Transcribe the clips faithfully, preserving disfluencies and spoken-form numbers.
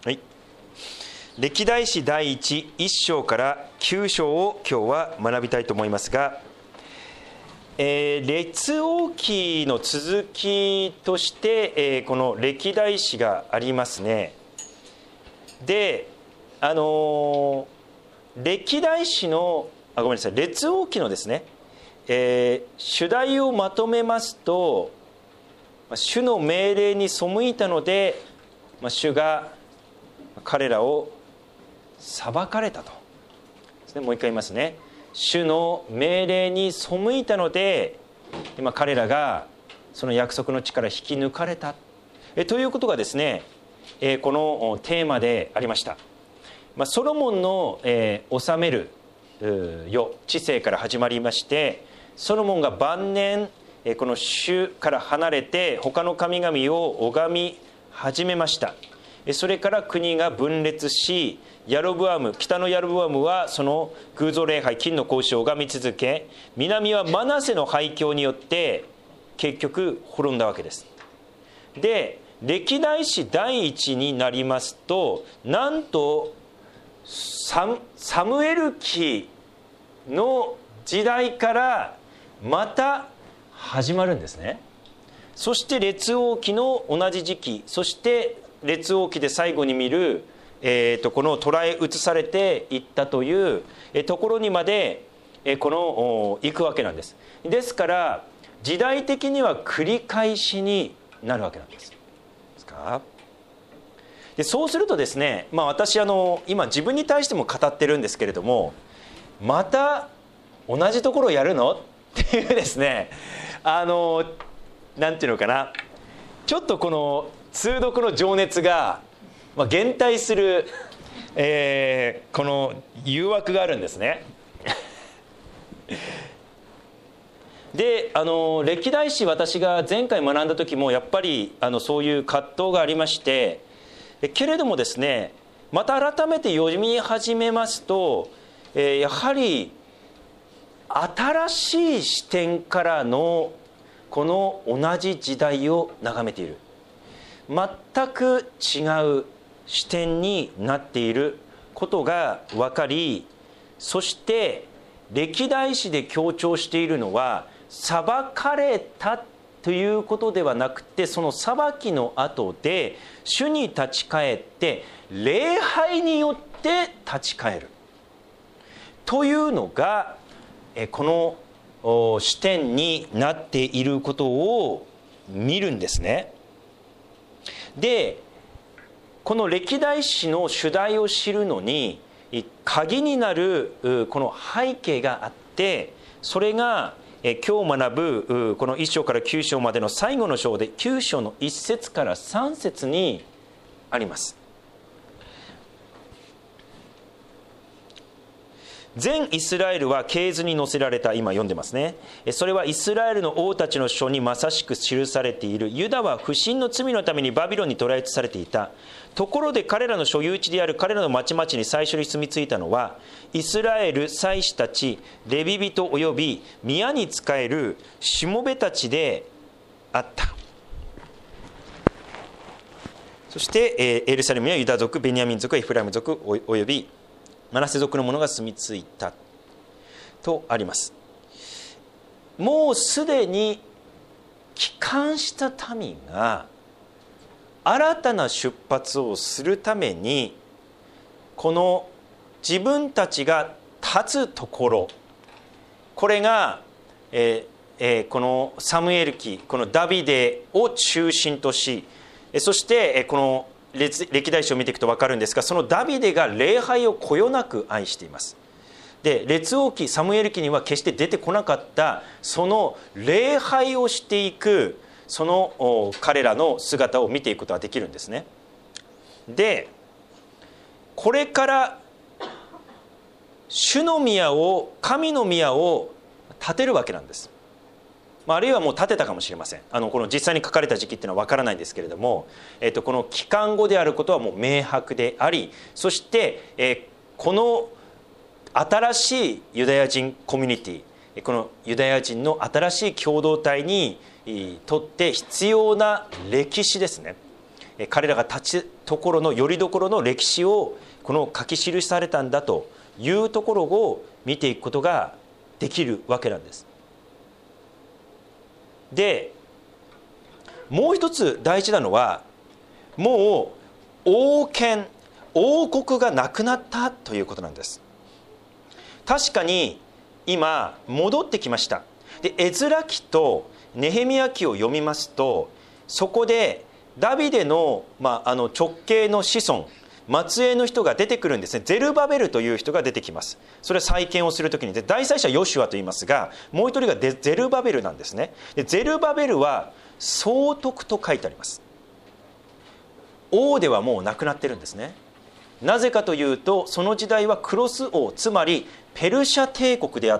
はい、歴代史第一、いっ章からきゅう章を今日は学びたいと思いますが、えー、列王記の続きとして、えー、この歴代史がありますね。で、あのー、歴代史のあごめんなさい列王記のですね、えー、主題をまとめますと、主の命令に背いたので、まあ、主が彼らを裁かれたとですね。もう一回言いますね。主の命令に背いたので、今彼らがその約束の地から引き抜かれたえということがですね、えこのテーマでありました。まあ、ソロモンの、えー、治める世治世から始まりまして、ソロモンが晩年この主から離れて他の神々を拝み始めました。それから国が分裂し、ヤロブアム北のヤロブアムはその偶像礼拝金の格子を拝み続け、南はマナセの廃墟によって結局滅んだわけです。で、歴代史第一になりますと、なんとサム、サムエル記の時代からまた始まるんですね。そして列王記の同じ時期、そして列王記で最後に見る、えー、とこの捉え移されていったという、えー、ところにまで、えー、この行くわけなんです。ですから時代的には繰り返しになるわけなんです。ですか？でそうするとですね、まあ、私あの今自分に対しても語ってるんですけれども、また同じところをやるのっていうですね、あのなんていうのかな、ちょっとこの通読の情熱が、まあ、減退する、えー、この誘惑があるんですね。で、あの歴代史、私が前回学んだ時もやっぱりあのそういう葛藤がありまして、けれどもですね、また改めて読み始めますと、えー、やはり新しい視点からのこの同じ時代を眺めている、全く違う視点になっていることが分かり、そして歴代史で強調しているのは、裁かれたということではなくて、その裁きの後で主に立ち返って礼拝によって立ち返るというのが、この視点になっていることを見るんですね。で、この歴代史の主題を知るのに鍵になるこの背景があって、それが今日学ぶこのいっ章からきゅう章までの最後の章で、きゅう章のいち節からさん節にあります。全イスラエルは系図に載せられた。今読んでますね。それはイスラエルの王たちの書にまさしく記されている。ユダは不信の罪のためにバビロンに捕らえ移されていた。ところで彼らの所有地である彼らの町々に最初に住み着いたのは、イスラエル祭司たち、レビ人および宮に仕えるしもべたちであった。そして、エルサレムやユダ族、ベニヤミン族、エフライム族およびマナセ族の者が住み着いたとあります。もうすでに帰還した民が新たな出発をするために、この自分たちが立つところ、これが、えーえー、このサムエル記、このダビデを中心とし、そしてこの歴代史を見ていくと分かるんですが、そのダビデが礼拝をこよなく愛しています。で、列王記、サムエル記には決して出てこなかったその礼拝をしていく、その彼らの姿を見ていくことができるんですね。で、これから主の宮を、神の宮を建てるわけなんです。まあ、あるいはもう建てたかもしれません。あのこの実際に書かれた時期っていうのは分からないんですけれども、えっと、この帰還後であることはもう明白であり、そして、えー、この新しいユダヤ人コミュニティ、このユダヤ人の新しい共同体にとって必要な歴史ですね。彼らが立ちところのよりどころの歴史をこの書き記されたんだというところを見ていくことができるわけなんです。でもう一つ大事なのは、もう王権王国がなくなったということなんです。確かに今戻ってきました。でエズラ記とネヘミヤ記を読みますと、そこでダビデの、まあ、あの直系の子孫末裔の人が出てくるんですね。ゼルバベルという人が出てきます。それは再建をするときに、で大祭司はヨシュアと言いますが、もう一人がゼルバベルなんですね。でゼルバベルは総督と書いてあります。王ではもうなくなってるんですね。なぜかというと、その時代はクロス王、つまりペルシャ帝国であって、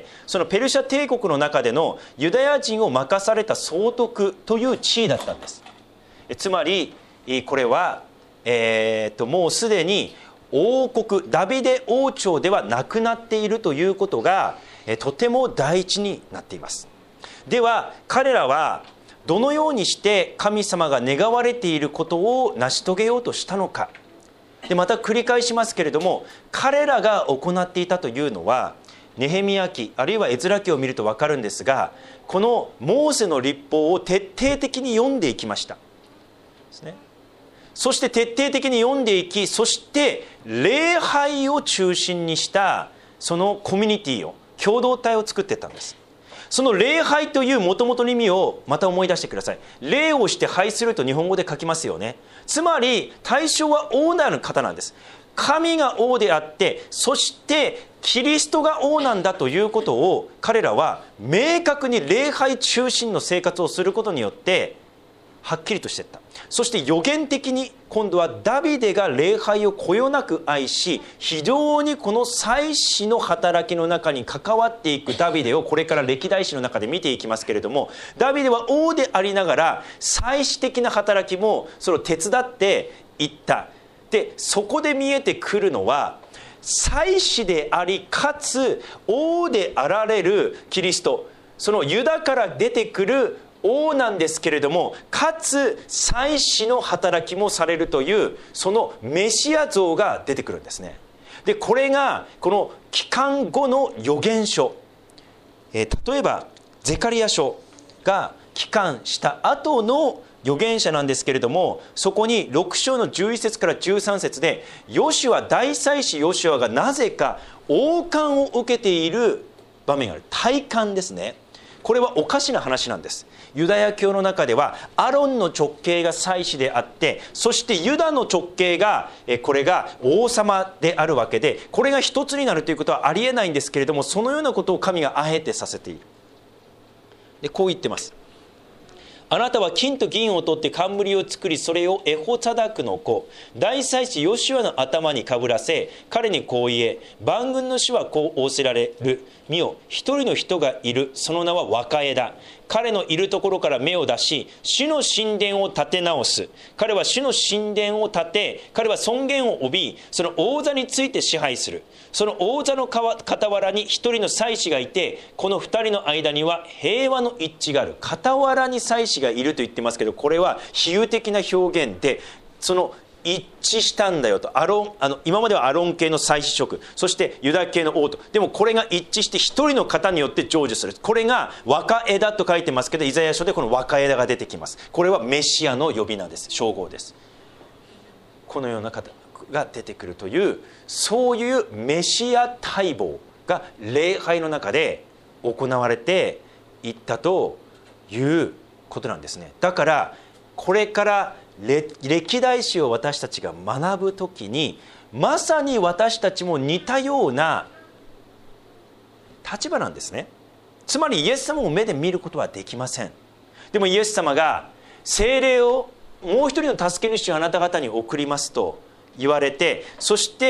そのペルシャ帝国の中でのユダヤ人を任された総督という地位だったんです。つまりこれは、えー、ともうすでに王国ダビデ王朝ではなくなっているということがとても第一になっています。では彼らはどのようにして神様が願われていることを成し遂げようとしたのか。でまた繰り返しますけれども、彼らが行っていたというのは、ネヘミヤ記あるいはエズラ記を見ると分かるんですが、このモーセの律法を徹底的に読んでいきましたですね。そして徹底的に読んでいき、そして礼拝を中心にしたそのコミュニティを、共同体を作っていったんです。その礼拝という元々の意味をまた思い出してください。礼をして拝すると日本語で書きますよね。つまり対象は王なる方なんです。神が王であって、そしてキリストが王なんだということを彼らは明確に礼拝中心の生活をすることによってはっきりとしていった。そして予言的に今度はダビデが礼拝をこよなく愛し、非常にこの祭司の働きの中に関わっていくダビデをこれから歴代史の中で見ていきますけれども、ダビデは王でありながら祭司的な働きもそれを手伝っていった。でそこで見えてくるのは、祭司でありかつ王であられるキリスト、そのユダから出てくる王なんですけれども、かつ祭司の働きもされるという、そのメシア像が出てくるんですね。でこれがこの帰還後の預言書、えー、例えばゼカリヤ書が帰還した後の預言者なんですけれども、そこにろく章のじゅういち節からじゅうさん節で、ヨシュア大祭司ヨシュアがなぜか王冠を受けている場面がある。戴冠ですね。これはおかしな話なんです。ユダヤ教の中ではアロンの直系が祭司であって、そしてユダの直系がこれが王様であるわけで、これが一つになるということはありえないんですけれども、そのようなことを神があえてさせている。でこう言ってます。あなたは金と銀を取って冠を作り、それをエホツァダクの子大祭司ヨシュアの頭にかぶらせ、彼にこう言え、万軍の主はこう仰せられる。見よ、一人の人がいる。その名は若枝だ。彼のいるところから目を出し、主の神殿を建て直す。彼は主の神殿を建て、彼は尊厳を帯び、その王座について支配する。その王座の傍らに一人の祭司がいて、この二人の間には平和の一致がある。傍らに祭司がいると言ってますけど、これは比喩的な表現で、その一致したんだよと。アロンあの今まではアロン系の祭司職、そしてユダ系の王と、でもこれが一致して一人の方によって成就する。これが若枝と書いてますけど、イザヤ書でこの若枝が出てきます。これはメシアの呼び名です。称号です。このような方が出てくるという、そういうメシア待望が礼拝の中で行われていったということなんですね。だからこれから歴代史を私たちが学ぶときに、まさに私たちも似たような立場なんですね。つまりイエス様を目で見ることはできません。でもイエス様が聖霊をもう一人の助け主をあなた方に送りますと言われて、そして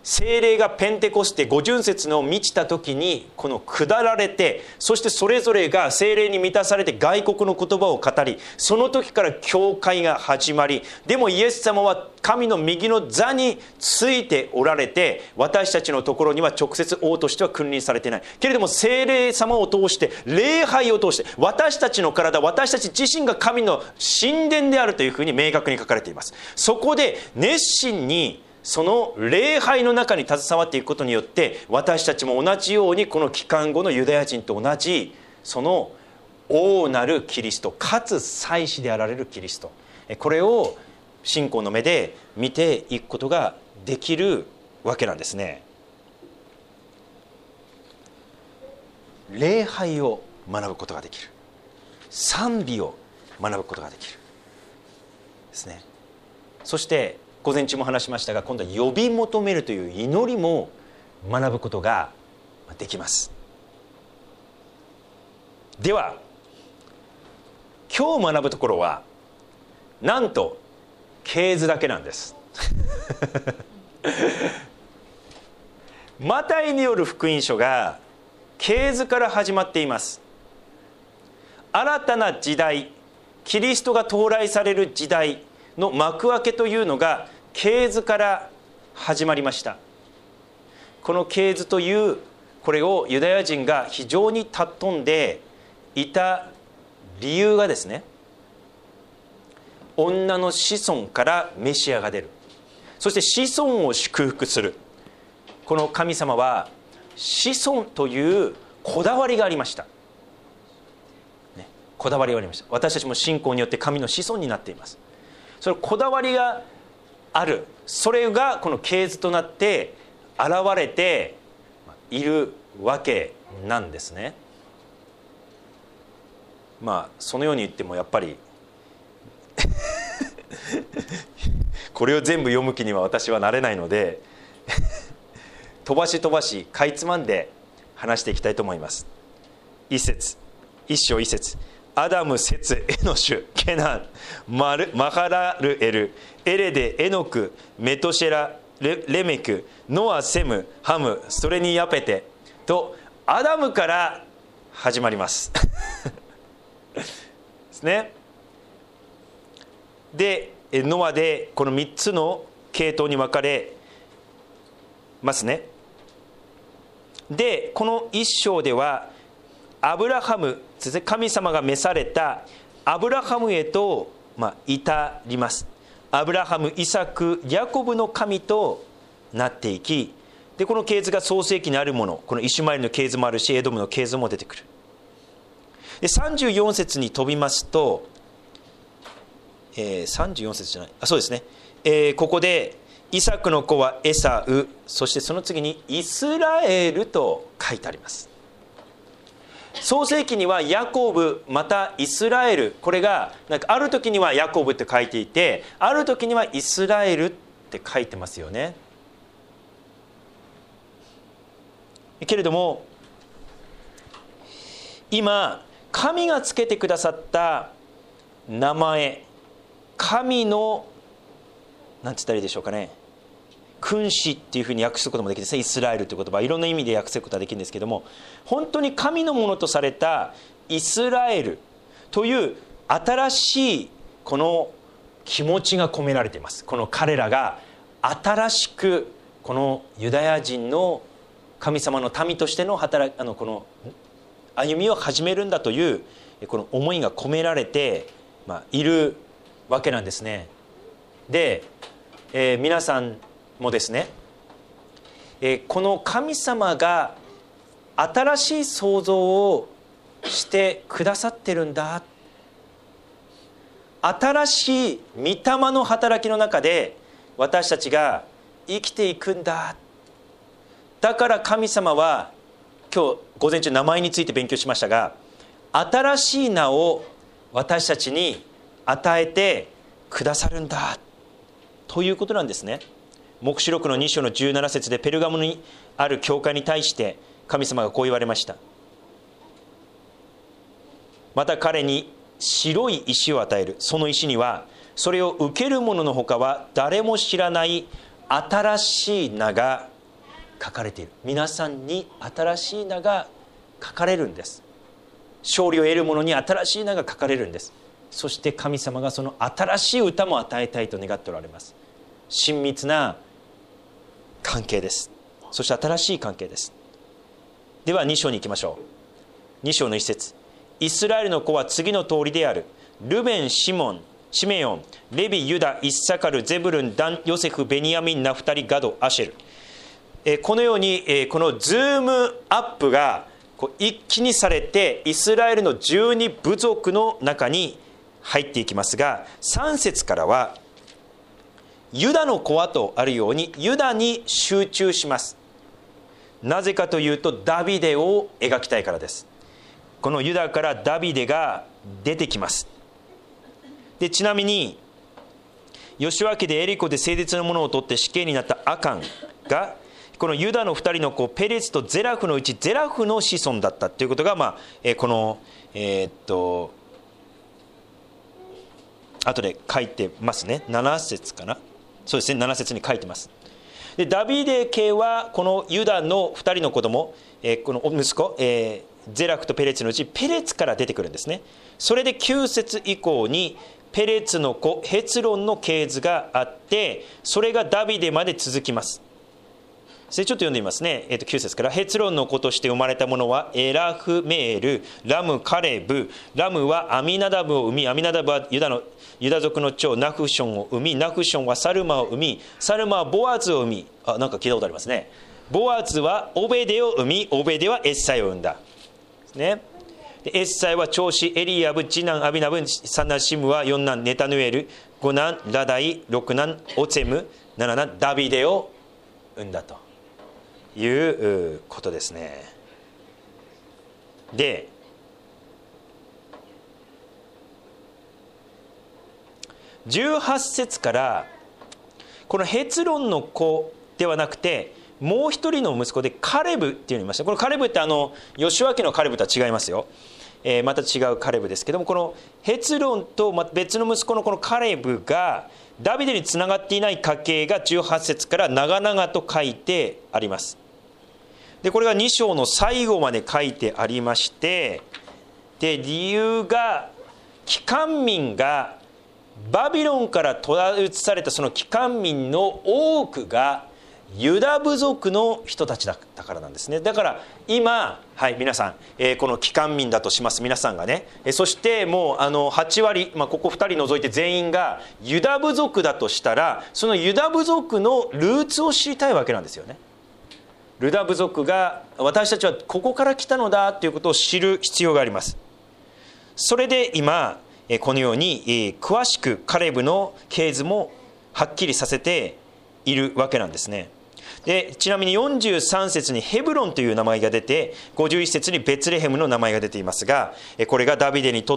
聖霊がペンテコステ五巡節の満ちた時にこの下られて、そしてそれぞれが聖霊に満たされて外国の言葉を語り、その時から教会が始まり、でもイエス様は神の右の座についておられて、私たちのところには直接王としては君臨されていないけれども、聖霊様を通して礼拝を通して私たちの体、私たち自身が神の神殿であるというふうに明確に書かれています。そこで熱心にその礼拝の中に携わっていくことによって、私たちも同じようにこの帰還後のユダヤ人と同じその王なるキリストかつ祭司であられるキリスト、これを信仰の目で見ていくことができるわけなんですね。礼拝を学ぶことができる、賛美を学ぶことができるですね。そして午前中も話しましたが、今度は呼び求めるという祈りも学ぶことができます。では今日学ぶところはなんと系図だけなんですマタイによる福音書が系図から始まっています。新たな時代、キリストが到来される時代の幕開けというのが系図から始まりました。この系図というこれをユダヤ人が非常に尊んでいた理由がですね、女の子孫からメシアが出る、そして子孫を祝福する、この神様は子孫というこだわりがありました、ね、こだわりがありました。私たちも信仰によって神の子孫になっています。そのこだわりがある、それがこの系図となって現れているわけなんですね。まあそのように言ってもやっぱりこれを全部読む気には私はなれないので飛ばし飛ばしかいつまんで話していきたいと思います。一節、一章一節、アダム、セツ、エノシュ、ケナン、マル、マハラルエル、エレデ、エノク、メトシェラ、 レ, レメク、ノア、セム、ハム、それにヤペテとアダムから始まりますですね。でノアでこのみっつの系統に分かれますね。でこの一章ではアブラハム、神様が召されたアブラハムへと、まあ、至ります。アブラハム、イサク、ヤコブの神となっていき、でこの系図が創世記にあるもの、このイシュマエルの系図もあるしエドムの系図も出てくる。でさんじゅうよん節に飛びますと、えー、さんじゅうよん節じゃない、あそうですね、えー、ここでイサクの子はエサウ、そしてその次にイスラエルと書いてあります。創世記にはヤコブまたイスラエル、これがなんかある時にはヤコブって書いていて、ある時にはイスラエルって書いてますよね。けれども今神がつけてくださった名前、神の何て言ったらいいでしょうかね、君主っていうふうに訳すこともできるんですね。イスラエルという言葉、いろんな意味で訳すことができるんですけども、本当に神のものとされたイスラエルという新しいこの気持ちが込められています。この彼らが新しくこのユダヤ人の神様の民としての働あのこの歩みを始めるんだというこの思いが込められて、まあ、いるわけなんですね。で、えー、皆さんもですね、えー、この神様が新しい創造をしてくださってるんだ、新しい御霊の働きの中で私たちが生きていくんだ、だから神様は今日午前中名前について勉強しましたが、新しい名を私たちに与えてくださるんだということなんですね。黙示録のに章のじゅうなな節でペルガモにある教会に対して神様がこう言われました。また彼に白い石を与える。その石にはそれを受ける者のほかは誰も知らない新しい名が書かれている。皆さんに新しい名が書かれるんです。勝利を得る者に新しい名が書かれるんです。そして神様がその新しい歌も与えたいと願っておられます。親密な関係です。そして新しい関係です。ではに章に行きましょう。に章の一節、イスラエルの子は次の通りである。ルベン、シモン、シメヨン、レビ、ユダ、イッサカル、ゼブルン、ダン、ヨセフ、ベニヤミン、ナフタリ、ガド、アシェル。えー、このように、えー、このズームアップがこう一気にされてイスラエルのじゅうに部族の中に入っていきますが、さん節からはユダの子はとあるようにユダに集中します。なぜかというとダビデを描きたいからです。このユダからダビデが出てきます。でちなみにヨシュア家でエリコで誠実なものを取って死刑になったアカンがこのユダのふたりの子ペレツとゼラフのうちゼラフの子孫だったということが、まあえー、このえー、っと後で書いてますね。なな節かな。そうですね、なな節に書いてます。でダビデ家はこのユダのふたりの子供、えー、この息子、えー、ゼラフとペレツのうちペレツから出てくるんですね。それできゅう節以降にペレツの子ヘツロンの系図があって、それがダビデまで続きます。それちょっと読んでみますね。えー、ときゅう節から、ヘツロンの子として生まれたものはエラフメール、ラム、カレブ。ラムはアミナダブを生み、アミナダブはユダのユダ族の長ナフションを生み、ナフションはサルマを生み、サルマはボアズを生み、あ、なんか聞いたことありますね。ボアズはオベデを生み、オベデはエッサイを生んだですね。でエッサイは長子エリアブ、次男アビナブ、三男シムは四男ネタヌエル、五男ラダイ、六男オツェム、七男ダビデを生んだということですね。でじゅうはち節からこのヘツロンの子ではなくてもう一人の息子でカレブっていうのを言いました。このカレブってあのヨシュア家のカレブとは違いますよ。えー、また違うカレブですけども、このヘツロンと別の息子のこのカレブがダビデにつながっていない家系がじゅうはち節から長々と書いてあります。でこれがに章の最後まで書いてありまして、で理由が帰還民がバビロンから取り移されたその帰還民の多くがユダ部族の人たちだったからなんですね。だから今、はい、皆さん、えー、この帰還民だとします。皆さんがね、えー、そしてもうあのはち割、まあ、ここふたり除いて全員がユダ部族だとしたら、そのユダ部族のルーツを知りたいわけなんですよね。ユダ部族が私たちはここから来たのだということを知る必要があります。それで今このように詳しくカレブの系図もはっきりさせているわけなんですね。でちなみによんじゅうさん節にヘブロンという名前が出て、ごじゅういち節にベツレヘムの名前が出ていますが、これがダビデにとって、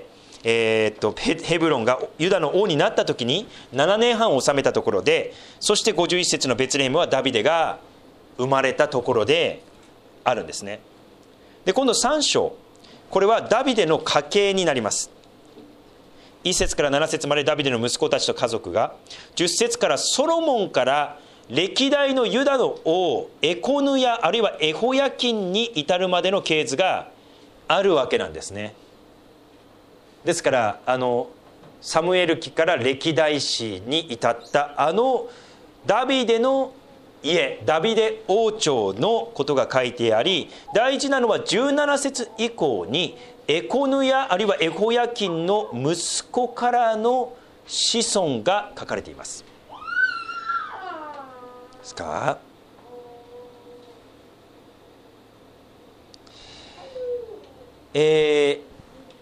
えー、っとヘブロンがユダの王になった時にななねんはん治めたところで、そしてごじゅういち節のベツレヘムはダビデが生まれたところであるんですね。で今度さん章、これはダビデの家系になります。いち節からなな節までダビデの息子たちと家族が、じゅっ節からソロモンから歴代のユダの王エコヌヤあるいはエホヤキンに至るまでの系図があるわけなんですね。ですからあのサムエル記から歴代史に至ったあのダビデの家、ダビデ王朝のことが書いてあり、大事なのはじゅうなな節以降にエコヌヤあるいはエホヤキンの息子からの子孫が書かれています。ですか。えー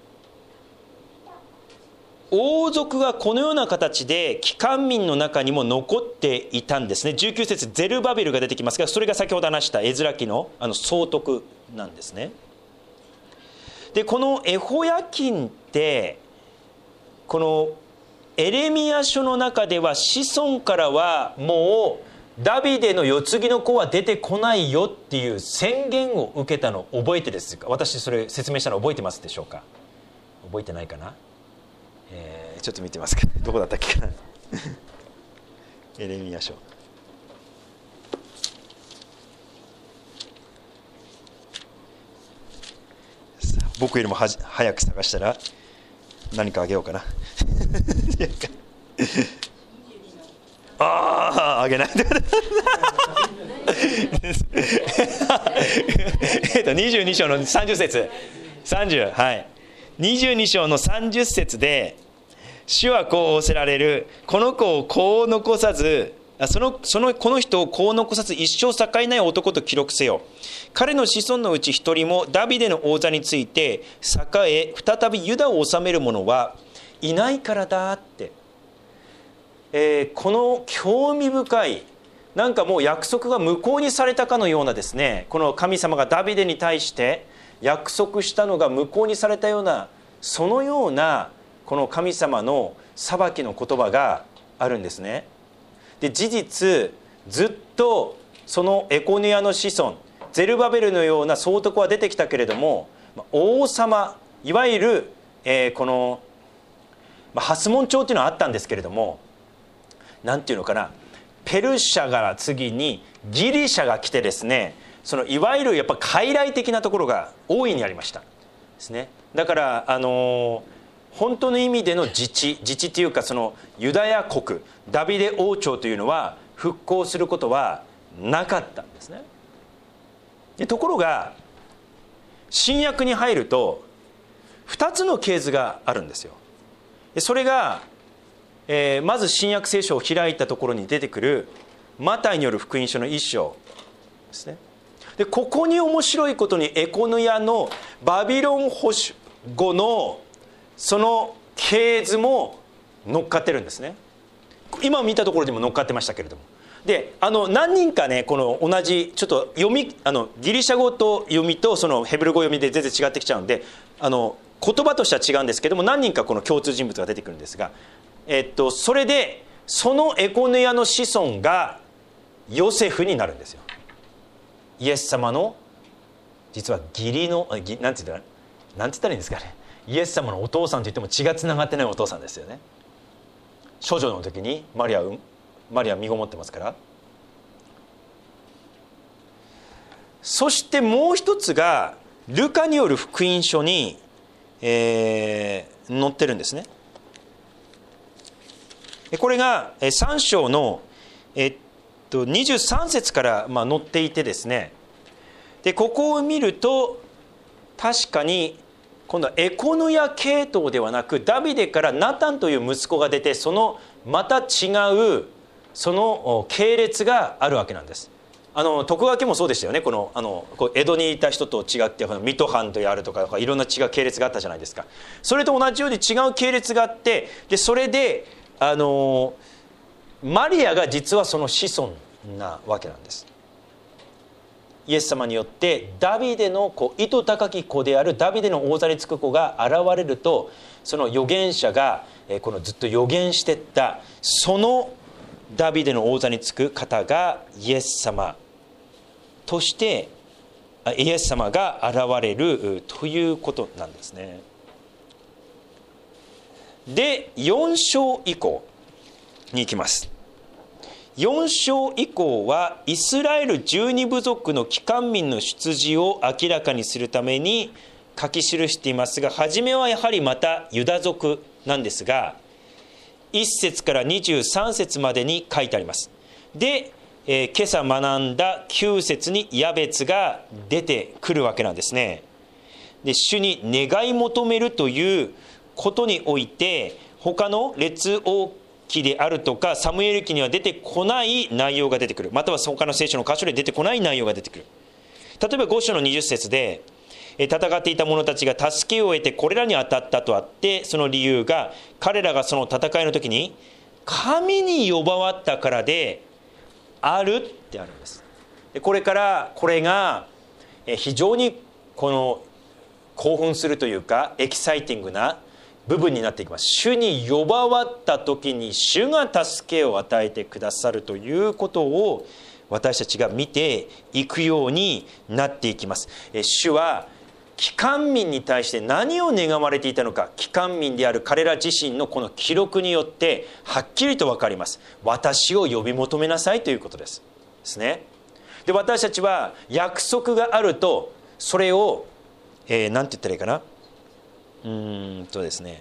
王族がこのような形で帰還民の中にも残っていたんですね。じゅうきゅう節ゼルバベルが出てきますが、それが先ほど話したエズラ記のあの総督なんですね。でこのエホヤキンってこのエレミヤ書の中では子孫からはもうダビデの世継ぎの子は出てこないよっていう宣言を受けたのを覚えてですか。私それ説明したの覚えてますでしょうか。覚えてないかな。えー、ちょっと見てますか。どこだったっけかな。エレミヤ書僕よりもはじ早く探したら何かあげようかなあああげないえっとにじゅうに章のさんじゅっ節さんじゅう、はい、にじゅうに章のさんじゅっ節で、主はこう仰せられる。この子をこう残さず、そのそのこの人をこう残さず一生栄えない男と記録せよ。彼の子孫のうち一人もダビデの王座について栄え、再びユダを治める者はいないからだって、えー、この興味深い、なんかもう約束が無効にされたかのようなですね、この神様がダビデに対して約束したのが無効にされたような、そのようなこの神様の裁きの言葉があるんですね。で、事実ずっとそのエコニアの子孫ゼルバベルのような総督は出てきたけれども、王様、いわゆる、えー、この、まあ、ハスモン朝というのはあったんですけれども、なんていうのかな、ペルシャから次にギリシャが来てですね、そのいわゆるやっぱ傀儡的なところが大いにありましたですね。だからあのー、本当の意味での自治自治というか、そのユダヤ国ダビデ王朝というのは復興することはなかったんですね。でところが新約に入るとふたつの系図があるんですよ。でそれが、えー、まず新約聖書を開いたところに出てくるマタイによる福音書の一章ですね。でここに面白いことにエコヌヤのバビロン保守後のその系図も乗っかってるんですね。今見たところにも乗っかってましたけれども、であの何人かね、この同じちょっと読み、あのギリシャ語と読みとそのヘブル語読みで全然違ってきちゃうんで、あの言葉としては違うんですけども、何人かこの共通人物が出てくるんですが、えっとそれでそのエコヌヤの子孫がヨセフになるんですよ。イエス様の実は義理のなんて言ったらなんて言ったらいいんですかね、イエス様のお父さんといっても血がつながってないお父さんですよね。処女の時にマリアマリア身ごもってますから。そしてもう一つがルカによる福音書に、えー、載ってるんですね。これがさん章のえっとにじゅうさん節からまあ載っていてですね、でここを見ると確かに今度はエコヌヤ系統ではなく、ダビデからナタンという息子が出て、そのまた違うその系列があるわけなんです。あの徳川家もそうでしたよね。このあのこう江戸にいた人と違って、水戸藩とやるとかいろんな違う系列があったじゃないですか。それと同じように違う系列があって、でそれであのマリアが実はその子孫なわけなんです。イエス様によってダビデの子、糸高き子であるダビデの王座につく子が現れると、その預言者がこのずっと預言していったそのダビデの王座につく方がイエス様としてイエス様が現れるということなんですね。でよん章以降に行きます。よん章以降はイスラエルじゅうに部族の帰還民の出自を明らかにするために書き記していますが、初めはやはりまたユダ族なんですが、いっ節からにじゅうさん節までに書いてあります。で、えー、今朝学んだきゅう節にヤベツが出てくるわけなんですね。で主に願い求めるということにおいて、他の列王記であるとかサムエル記には出てこない内容が出てくる、または他の聖書の箇所で出てこない内容が出てくる。例えばご章のにじゅっ節で、戦っていた者たちが助けを得てこれらに当たったとあって、その理由が彼らがその戦いの時に神に呼ばわったからであるってあるんです。でこれからこれが非常にこの興奮するというかエキサイティングな部分になっていきます。主に呼ばわった時に主が助けを与えてくださるということを私たちが見ていくようになっていきます。主は帰還民に対して何を願われていたのか、帰還民である彼ら自身のこの記録によってはっきりと分かります。私を呼び求めなさいということですですね。で私たちは約束があるとそれを、えー、なんて言ったらいいかな、 うーんとですね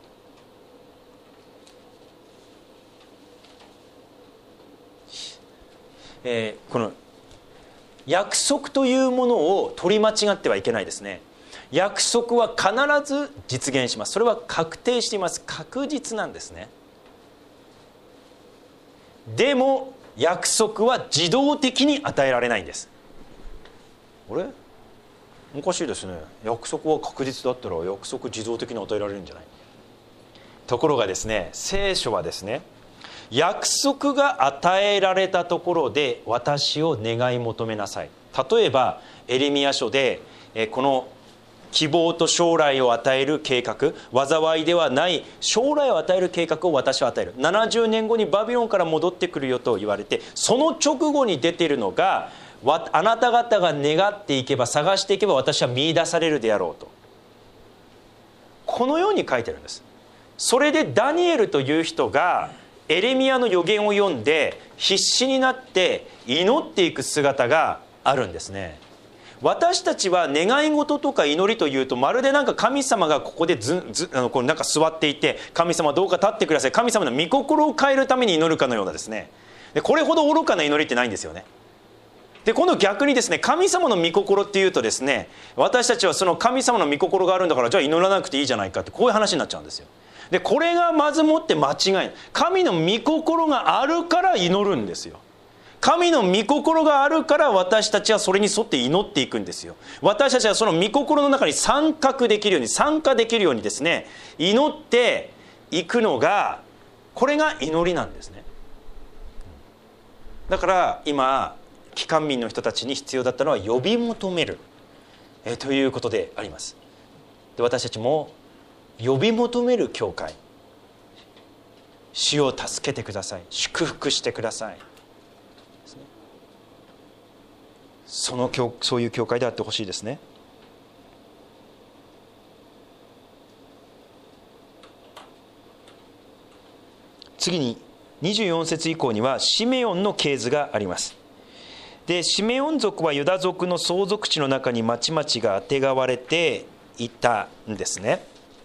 えー、この約束というものを取り間違ってはいけないですね。約束は必ず実現します。それは確定しています。確実なんですね。でも約束は自動的に与えられないんです。あれおかしいですね。約束は確実だったら約束自動的に与えられるんじゃない。ところがですね、聖書はですね、約束が与えられたところで私を願い求めなさい。例えばエレミヤ書でこの希望と将来を与える計画、災いではない将来を与える計画を私は与える。ななじゅうねんごにバビロンから戻ってくるよと言われて、その直後に出ているのが、あなた方が願っていけば探していけば私は見出されるであろうと、このように書いてあるんです。それでダニエルという人がエレミヤの予言を読んで必死になって祈っていく姿があるんですね。私たちは願い事とか祈りというと、まるでなんか神様がここでずずあのこうなんか座っていて、神様どうか立ってください、神様の御心を変えるために祈るかのようなですね、でこれほど愚かな祈りってないんですよね。で今度逆にですね、神様の御心っていうとですね、私たちはその神様の御心があるんだからじゃあ祈らなくていいじゃないかって、こういう話になっちゃうんですよ。でこれがまずもって間違い。神の御心があるから祈るんですよ。神の御心があるから私たちはそれに沿って祈っていくんですよ。私たちはその御心の中に参画できるように参加できるようにですね、祈っていくのが、これが祈りなんですね。だから今帰還民の人たちに必要だったのは呼び求めるえということであります。で私たちも呼び求める教会、主を助けてください、祝福してください、その教そういう教会であってほしいですね。次ににじゅうよん節以降にはシメオンの系図があります。でシメオン族はユダ族の相続地の中に町々があてがわれていたんですね。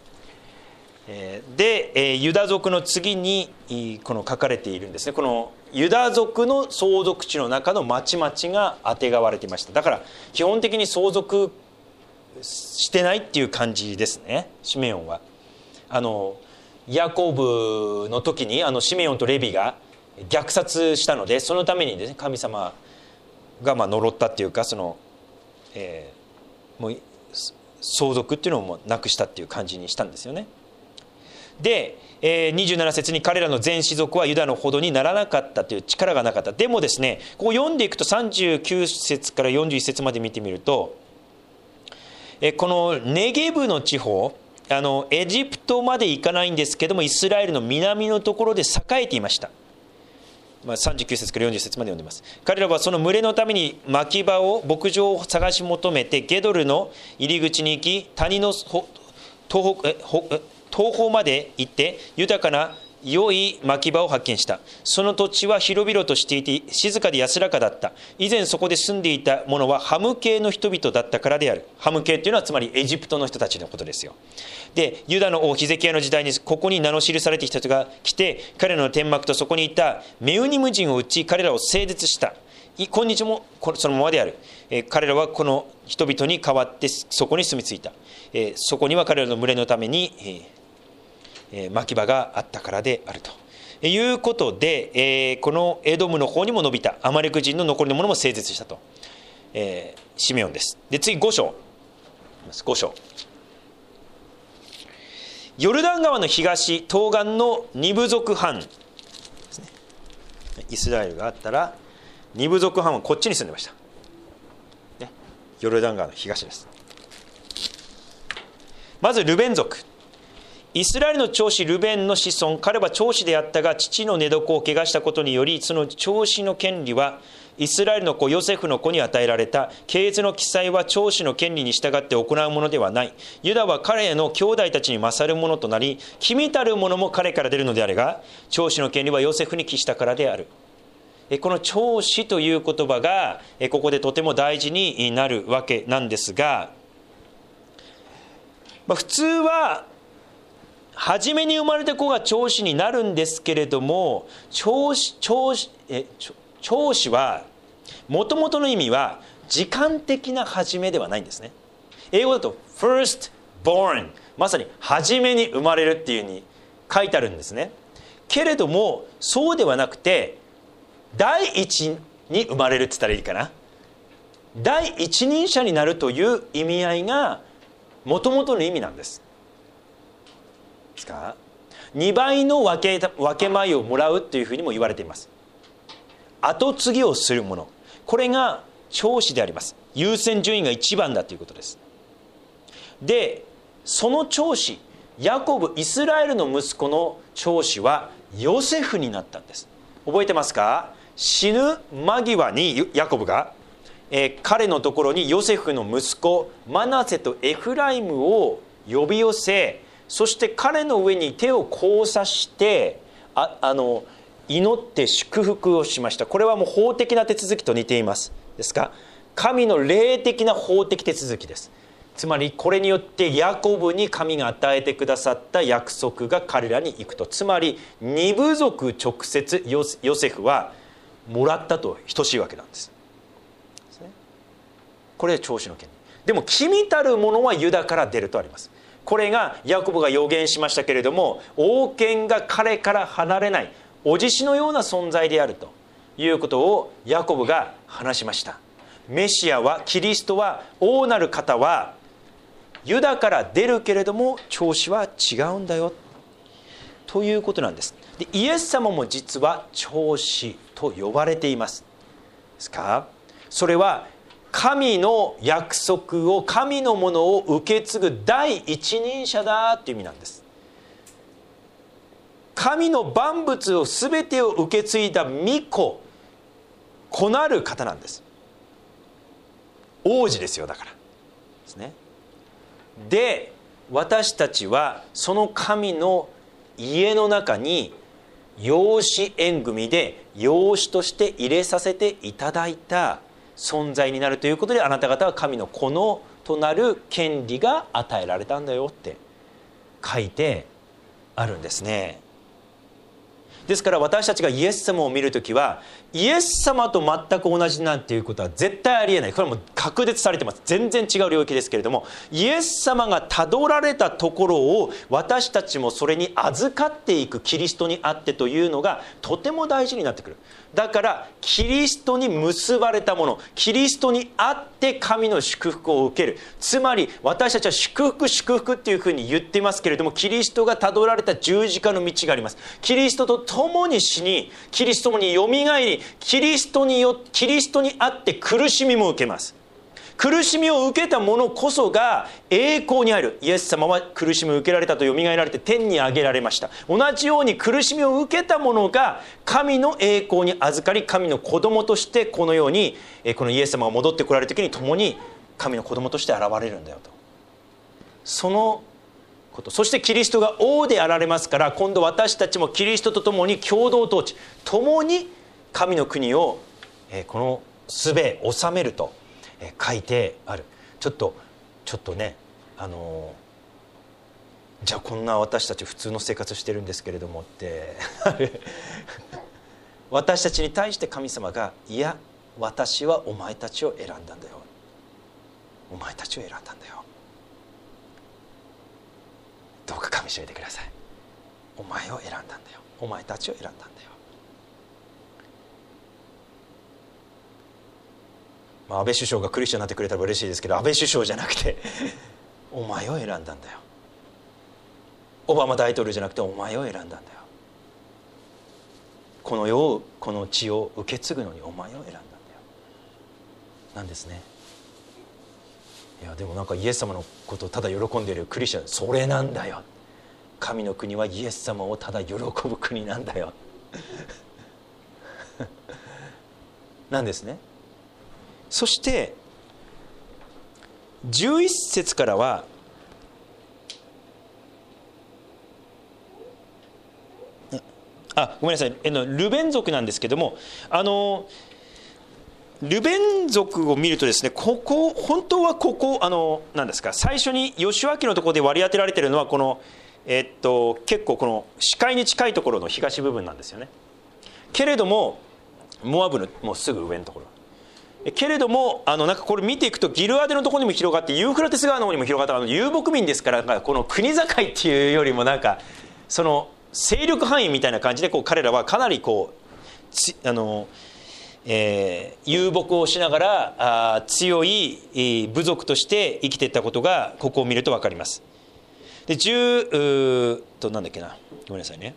でユダ族の次にこの書かれているんですね。このユダ族の相続地の中の町々があてがわれていました。だから基本的に相続してないっていう感じですね。シメオンはあのヤコブの時にあのシメオンとレビが虐殺したので、そのためにですね、神様がまあ呪ったっていうか、その、えー、もう相続っていうのをもうなくしたっていう感じにしたんですよね。で、えー、にじゅうなな節に彼らの全氏族はユダのほどにならなかったという力がなかった。でもですね、こう読んでいくとさんじゅうきゅう節からよんじゅういち節まで見てみると、えー、このネゲブの地方、あのエジプトまで行かないんですけどもイスラエルの南のところで栄えていました。まあ、さんじゅうきゅう節からよんじゅう節まで読んでます。彼らはその群れのために牧場を牧場を探し求めてゲドルの入り口に行き、谷の東北え東方まで行って豊かな良い牧場を発見した。その土地は広々としていて静かで安らかだった。以前そこで住んでいた者はハム系の人々だったからである。ハム系というのはつまりエジプトの人たちのことですよ。でユダの王ヒゼキヤの時代にここに名の記されていた人が来て、彼らの天幕とそこにいたメウニム人を撃ち彼らを整列した。今日もそのままである。彼らはこの人々に代わってそこに住み着いた。そこには彼らの群れのために牧場があったからであるということで、えー、このエドムの方にも伸びたアマレク人の残りのものも整絶したと、えー、シメオンです。で次ご章ご章、ヨルダン川の東東岸の二部族藩ですね。イスラエルがあったら二部族藩はこっちに住んでました、ね、ヨルダン川の東です。まずルベン族、イスラエルの長子ルベンの子孫、彼は長子であったが父の寝床を汚したことによりその長子の権利はイスラエルの子ヨセフの子に与えられた。系図の記載は長子の権利に従って行うものではない。ユダは彼の兄弟たちに勝るものとなり、君たるものも彼から出るのであるが、長子の権利はヨセフに帰したからである。この長子という言葉がここでとても大事になるわけなんですが、 まあ、普通は初めに生まれた子が長子になるんですけれども、長子長子え長子はもともとの意味は時間的な初めではないんですね。英語だと first born、 まさに初めに生まれるっていうふうに書いてあるんですね。けれどもそうではなくて、第一に生まれるって言ったらいいかな、第一人者になるという意味合いがもともとの意味なんです。ですか、にばいの分け分け前をもらうというふうにも言われています。後継ぎをするもの、これが長子であります。優先順位がいちばんだということです。でその長子ヤコブ、イスラエルの息子の長子はヨセフになったんです。覚えてますか？死ぬ間際にヤコブが、えー、彼のところにヨセフの息子マナセとエフライムを呼び寄せ、そして彼の上に手を交差してああの祈って祝福をしました。これはもう法的な手続きと似ています。ですか、神の霊的な法的手続きです。つまりこれによってヤコブに神が与えてくださった約束が彼らに行くと、つまり二部族直接ヨセフはもらったと等しいわけなんです。これは長子の権利。でも君たるものはユダから出るとあります。これがヤコブが予言しましたけれども、王権が彼から離れない叔父子のような存在であるということをヤコブが話しました。メシアは、キリストは、王なる方はユダから出るけれども長子は違うんだよということなんです。でイエス様も実は長子と呼ばれていますですか。それは神の約束を、神のものを受け継ぐ第一人者だという意味なんです。神の万物を全てを受け継いだ御子、子なる方なんです。王子ですよ、だからですね。で私たちはその神の家の中に養子縁組で養子として入れさせていただいた存在になるということで、あなた方は神の子のとなる権利が与えられたんだよって書いてあるんですね。ですから私たちがイエス様を見るときは、イエス様と全く同じなんていうことは絶対ありえない。これはもう確立されてます。全然違う領域ですけれども、イエス様がたどられたところを私たちもそれに預かっていく、キリストにあってというのがとても大事になってくる。だからキリストに結ばれたもの、キリストにあって神の祝福を受ける。つまり私たちは祝福祝福っていうふうに言っていますけれども、キリストがたどられた十字架の道があります。キリストと共に死に、キリストと共によみがえり、キリストによキリストにあって苦しみも受けます。苦しみを受けた者こそが栄光に入る。イエス様は苦しみを受けられたとよみがえられて天に上げられました。同じように苦しみを受けた者が神の栄光に預かり、神の子供としてこのように、このイエス様が戻ってこられる時に共に神の子供として現れるんだよと。そのこと、そしてキリストが王であられますから、今度私たちもキリストと共に共同統治、共に神の国をこのすべ治めると書いてある。ちょっとちょっとね、あのじゃあこんな私たち普通の生活してるんですけれどもって私たちに対して神様が、いや私はお前たちを選んだんだよ、お前たちを選んだんだよ、どうか噛みしめてください。お前を選んだんだよ、お前たちを選んだんだよ。まあ、安倍首相がクリスチャンになってくれたら嬉しいですけど、安倍首相じゃなくてお前を選んだんだよ。オバマ大統領じゃなくてお前を選んだんだよ。この世を、この地を受け継ぐのにお前を選んだんだよなんですね。いやでもなんかイエス様のことをただ喜んでいるクリスチャン、それなんだよ。神の国はイエス様をただ喜ぶ国なんだよなんですね。そしてじゅういっ節からは、あごめんなさい、ルベン族なんですけども、あのルベン族を見るとですね、ここ本当はここあの何ですか、最初に義明のところで割り当てられているのはこの、えっと、結構この視界に近いところの東部分なんですよね。けれどもモアブのもうすぐ上のところけれども、あのなんかこれ見ていくとギルアデのところにも広がってユーフラテス川の方にも広がった、あの遊牧民ですから、この国境っていうよりもなんかその勢力範囲みたいな感じで、こう彼らはかなりこうつあのえー、遊牧をしながらあ強い、えー、部族として生きていったことがここを見ると分かります。でじゅうとなんだっけなごめんなさいね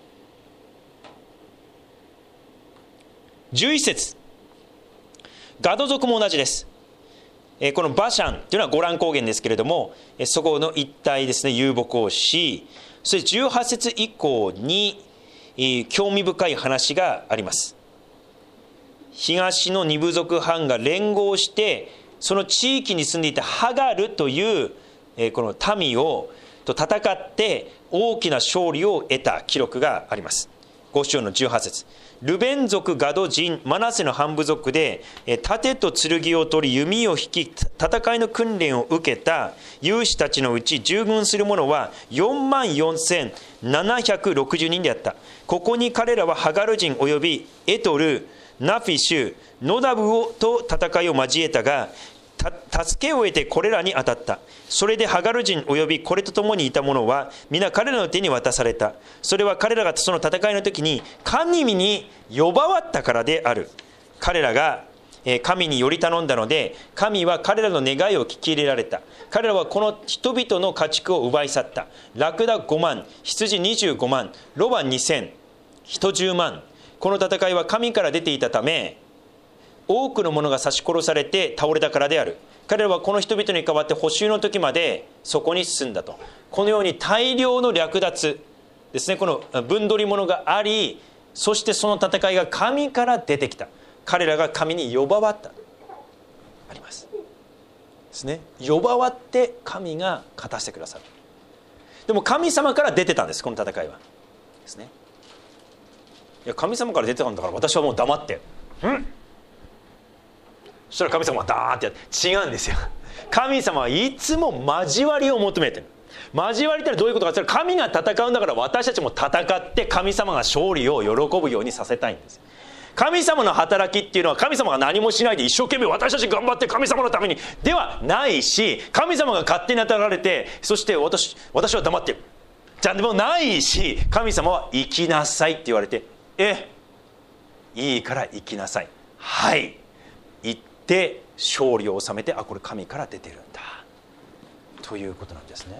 じゅういっ節、ガド族も同じです。えー、このバシャンというのはゴラン高原ですけれども、えー、そこの一帯ですね遊牧をし、そしてじゅうはち節以降に、えー、興味深い話があります。東の二部族藩が連合してその地域に住んでいたハガルという、えー、この民をと戦って大きな勝利を得た記録があります。ご章のじゅうはち節、ルベン族、ガド人、マナセの半部族で、えー、盾と剣を取り弓を引き戦いの訓練を受けた勇士たちのうち従軍する者はよんまんよんせんななひゃくろくじゅうにんであった。ここに彼らはハガル人およびエトル、ナフィシュ、ノダブオと戦いを交えたが、助けを得てこれらに当たった。それでハガル人およびこれと共にいた者は皆彼らの手に渡された。それは彼らがその戦いの時に神に呼ばわったからである。彼らが神により頼んだので、神は彼らの願いを聞き入れられた。彼らはこの人々の家畜を奪い去った。ラクダごまん、羊にじゅうごまん、ロバにせん、人じゅうまん。この戦いは神から出ていたため、多くの者が刺し殺されて倒れたからである。彼らはこの人々に代わって補修の時までそこに住んだと。このように大量の略奪ですね、この分取り物があり、そしてその戦いが神から出てきた。彼らが神に呼ばわったありますですね。呼ばわって神が勝たせてくださる。でも神様から出てたんです、この戦いはですね。いや神様から出てたんだから私はもう黙って、うんそしたら神様はダーってやって違うんですよ。神様はいつも交わりを求めてる。交わりってのはどういうことかというと、神が戦うんだから私たちも戦って神様が勝利を喜ぶようにさせたいんです。神様の働きっていうのは神様が何もしないで一生懸命私たち頑張って神様のためにではないし、神様が勝手に与えられてそして私私は黙ってるじゃでもないし、神様は生きなさいって言われて、えいいから生きなさい、はい言って勝利を収めて、あこれ神から出てるんだということなんですね。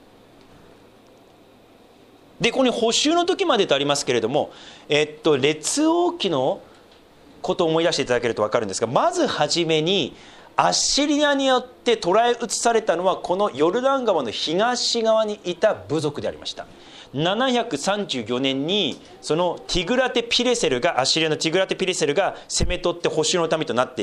でここに補修の時までとありますけれども、えっと列王記のことを思い出していただけると分かるんですが、まずはじめにアッシリアによって捕らえ移されたのはこのヨルダン川の東側にいた部族でありました。ななひゃくさんじゅうよねんにそのティグラテピレセルがアッシリアのティグラテピレセルが攻め取って補修の民となっていって、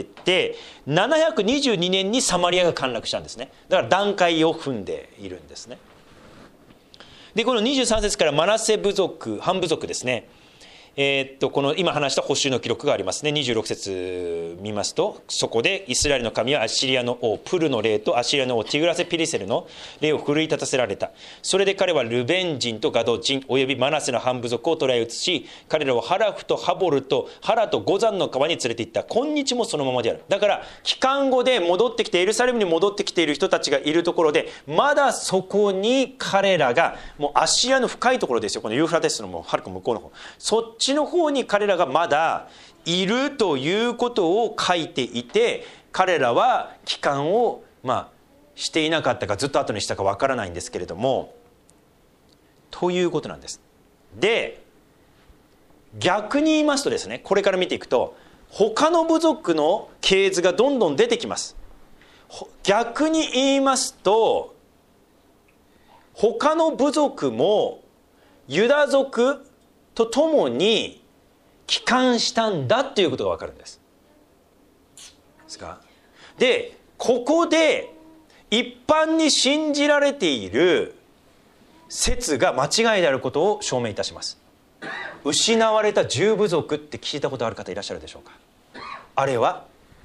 ななひゃくにじゅうにねんにサマリアが陥落したんですね。だから段階を踏んでいるんですね。でこのにじゅうさん節からマナセ部族半部族ですね、えー、っとこの今話した補修の記録がありますね。にじゅうろく節見ますと、そこでイスラエルの神はアッシリアの王プルの霊とアッシリアの王ティグラセピリセルの霊を奮い立たせられた。それで彼はルベン人とガド人およびマナセの半部族を捕らえ移し、彼らをハラフとハボルとハラとゴザンの川に連れて行った。今日もそのままである。だから帰還後で戻ってきてエルサレムに戻ってきている人たちがいるところで、まだそこに彼らがもうアッシリアの深いところですよ、このユーフラテスのもうはるか向こうの方、そっちの方に彼らがまだいるということを書いていて、彼らは帰還をまあしていなかったかずっと後にしたかわからないんですけれども、ということなんです。で逆に言いますとですね、これから見ていくと他の部族の系図がどんどん出てきます。逆に言いますと他の部族もユダ族とともに帰還したんだということが分かるんです。ですか。でここで一般に信じられている説が間違いであることを証明いたします。失われた十部族って聞いたことある方いらっしゃるでしょうか。あれは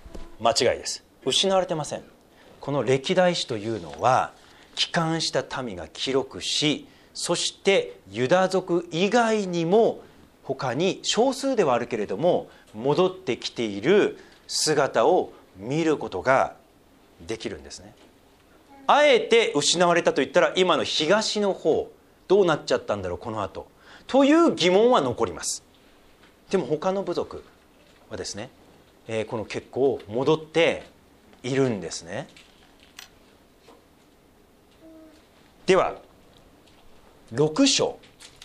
間違いです。失われてません。この歴代史というのは帰還した民が記録し、そしてユダ族以外にも他に少数ではあるけれども戻ってきている姿を見ることができるんですね。あえて失われたといったら今の東の方どうなっちゃったんだろうこの後という疑問は残ります。でも他の部族はですね、えー、この結構戻っているんですね。ではろく章、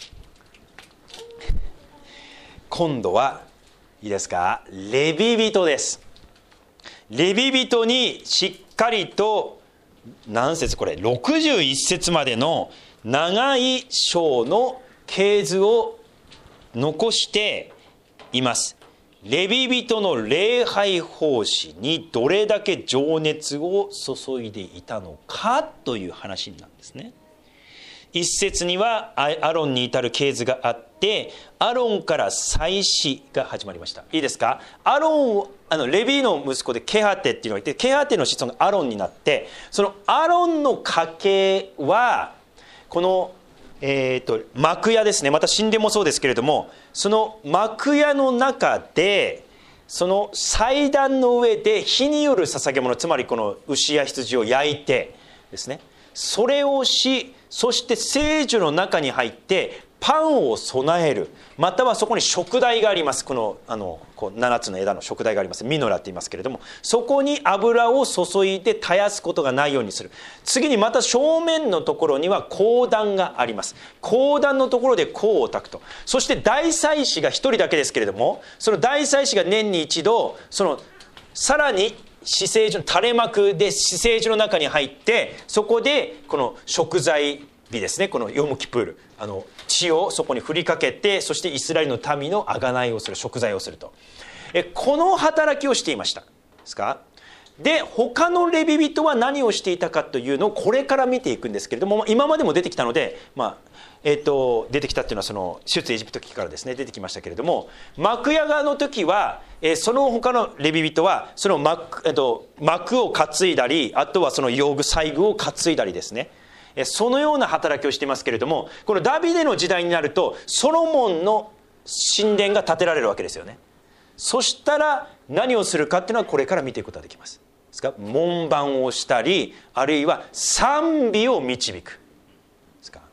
今度はいいですか、レビ人です。レビ人にしっかりと何節、これろくじゅういち節までの長い章の系図を残しています。レビ人の礼拝奉仕にどれだけ情熱を注いでいたのかという話なんですね。一節にはアロンに至る系図があって、アロンから祭司が始まりました。いいですか。アロンをあのレビの息子でケハテっていうのがいて、ケハテの子孫がアロンになって、そのアロンの家系はこの、えー、と幕屋ですね。また神殿もそうですけれども、その幕屋の中でその祭壇の上で火による捧げ物、つまりこの牛や羊を焼いてですね、それをし、そして聖所の中に入ってパンを備える、またはそこに食台があります。このあのこうななつの枝の食台があります。ミノラって言いますけれども、そこに油を注いで絶やすことがないようにする。次にまた正面のところには香壇があります。香壇のところで香を焚くと。そして大祭司が一人だけですけれども、その大祭司が年に一度そのさらに至聖所の垂れ幕で至聖所の中に入って、そこでこの食材日ですね、このヨムキプール、あの血をそこに振りかけて、そしてイスラエルの民の贖いをする、食材をすると、えこの働きをしていましたですか。で他のレビ人は何をしていたかというのをこれから見ていくんですけれども、今までも出てきたので、まあえー、と出てきたっていうのはその出エジプト記からですね出てきましたけれども、幕屋側の時は、えー、その他のレビ人はその 幕,、えー、と幕を担いだり、あとはその用具細具を担いだりですね、えー、そのような働きをしていますけれども、このダビデの時代になるとソロモンの神殿が建てられるわけですよね。そしたら何をするかっていうのはこれから見ていくことができます。ですか、門番をしたり、あるいは賛美を導くですか。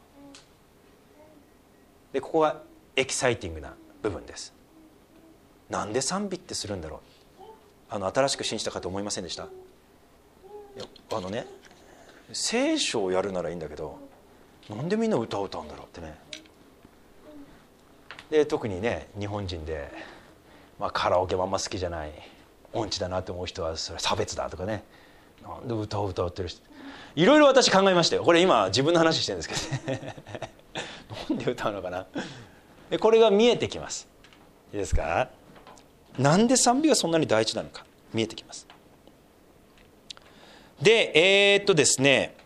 でここがエキサイティングな部分です。なんで賛美ってするんだろう。あの新しく信じた方思いませんでした？いやあのね、聖書をやるならいいんだけど、なんでみんな歌を歌うんだろうってね。で特にね日本人で、まあ、カラオケもあんま好きじゃない、音痴だなと思う人はそれ差別だとかね、なんで歌を歌ってる人、いろいろ私考えましたよ。これ今自分の話してるんですけどねなんで歌うのかな。これが見えてきます。いいですか。なんで賛美がそんなに大事なのか見えてきます。でえー、っとですね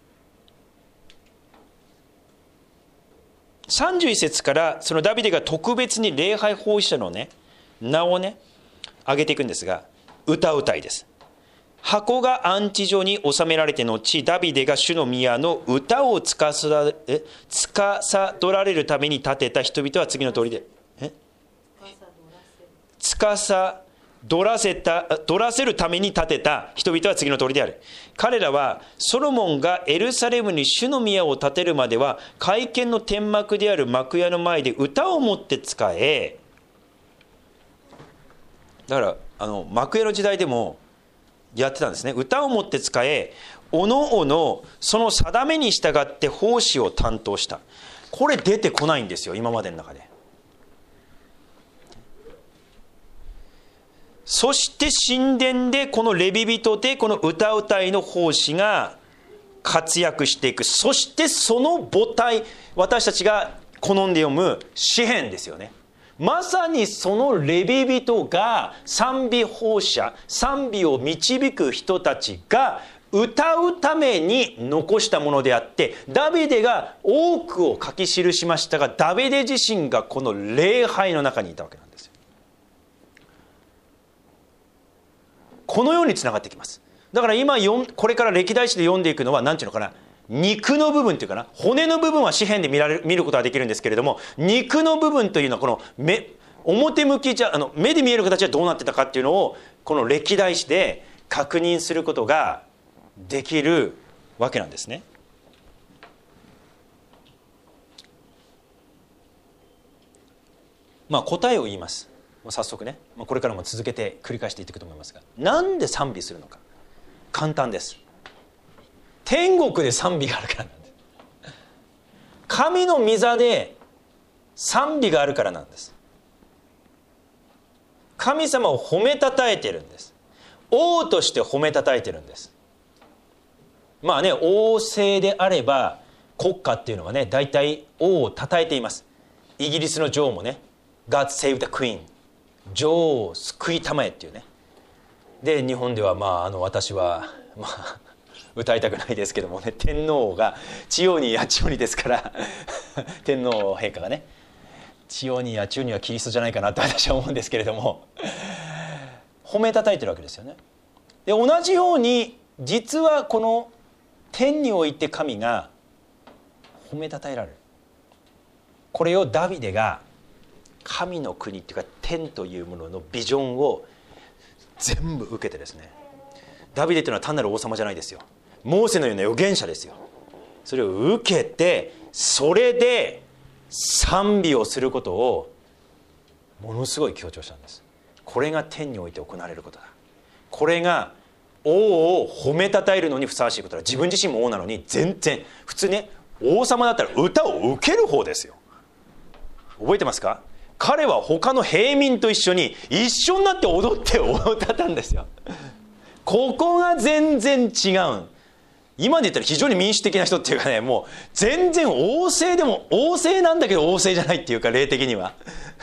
さんじゅういち節からそのダビデが特別に礼拝奉仕者のね名をね挙げていくんですが、歌うたいです。箱が安置所に収められて後、ダビデが主の宮の歌をつかさえ司られるために建てた人々は次の通りで、え司らせた取らせるために建てた人々は次の通りである。彼らはソロモンがエルサレムに主の宮を建てるまでは会見の天幕である幕屋の前で歌をもって仕え、だからあの幕屋の時代でもやってたんですね。歌をもって仕え、おのおのその定めに従って奉仕を担当した。これ出てこないんですよ今までの中で。そして神殿でこのレビ人でこの歌うたいの奉仕が活躍していく。そしてその母体、私たちが好んで読む詩編ですよね。まさにそのレビ人が賛美奉仕者、賛美を導く人たちが歌うために残したものであって、ダビデが多くを書き記しましたが、ダビデ自身がこの礼拝の中にいたわけなんですよ。 このようにつながってきます。だから今これから歴代史で読んでいくのは何ていうのかな、肉の部分というかな、骨の部分は詩編で見られる見ることができるんですけれども、肉の部分というのはこの目表向きじゃあの目で見える形はどうなってたかっていうのをこの歴代史で確認することができるわけなんですね。まあ答えを言います。早速ね、これからも続けて繰り返していっていくと思いますが、なんで賛美するのか。簡単です。天国で賛美があるからなんです。神の御座で賛美があるからなんです。神様を褒めたたえてるんです。王として褒めたたえてるんです。まあね、王政であれば国家っていうのはね、大体王をたたえています。イギリスの女王もね、God save the Queen、 女王を救いたまえっていうね。で日本ではまああの私はまあ歌いたくないですけどもね、天皇が千代に八千代にですから天皇陛下がね、千代に八千代にはキリストじゃないかなと私は思うんですけれども褒めたたいてるわけですよね。で同じように実はこの天において神が褒めたたえられる。これをダビデが神の国っていうか天というもののビジョンを全部受けてですね、ダビデというのは単なる王様じゃないですよ。モーセのような預言者ですよ。それを受けて、それで賛美をすることをものすごい強調したんです。これが天において行われることだ。これが王を褒めたたえるのにふさわしいことだ。自分自身も王なのに全然普通ね、王様だったら歌を受ける方ですよ。覚えてますか？彼は他の平民と一緒に一緒になって踊って歌ったんですよ。ここが全然違う。今で言ったら非常に民主的な人っていうかね、もう全然王政でも王政なんだけど王政じゃないっていうか、霊的には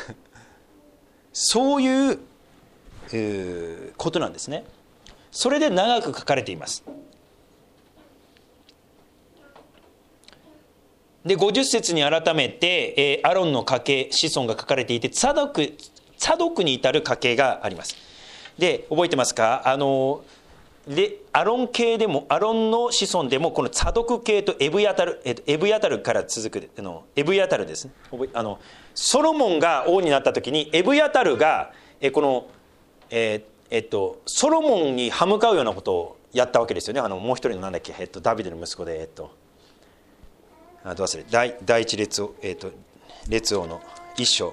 そういう、えー、ことなんですね。それで長く書かれています。でごじゅっ節に改めて、えー、アロンの家系子孫が書かれていて、ツァドク、ツァドクに至る家系があります。で覚えてますか？あのでアロン系でもアロンの子孫でもこのツァドク系とエブヤタル、えっと、エブヤタルから続くあのエブヤタルですね。あのソロモンが王になった時にエブヤタルがえこの、えーえっと、ソロモンに歯向かうようなことをやったわけですよね。あのもう一人のなんだっけ、えっと、ダビデの息子で、えっと、あどう忘れ第第一列王、えっと、列王の一章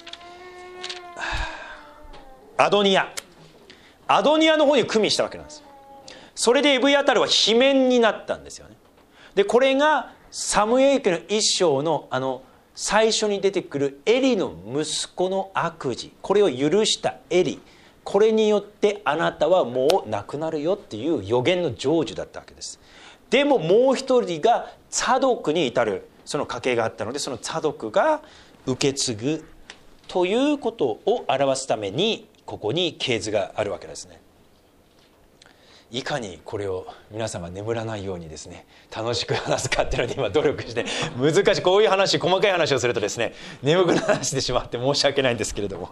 アドニアアドニアの方に組みしたわけなんです。それでエブヤタルは罷免になったんですよね。でこれがサムエル記の一章のあの最初に出てくるエリの息子の悪事、これを許したエリ、これによってあなたはもう亡くなるよっていう予言の成就だったわけです。でももう一人がツァドクに至るその家系があったので、そのツァドクが受け継ぐということを表すためにここに系図があるわけですね。いかにこれを皆さんが眠らないようにですね楽しく話すかっていうので今努力して、難しいこういう話、細かい話をするとですね眠くならしてしまって申し訳ないんですけれども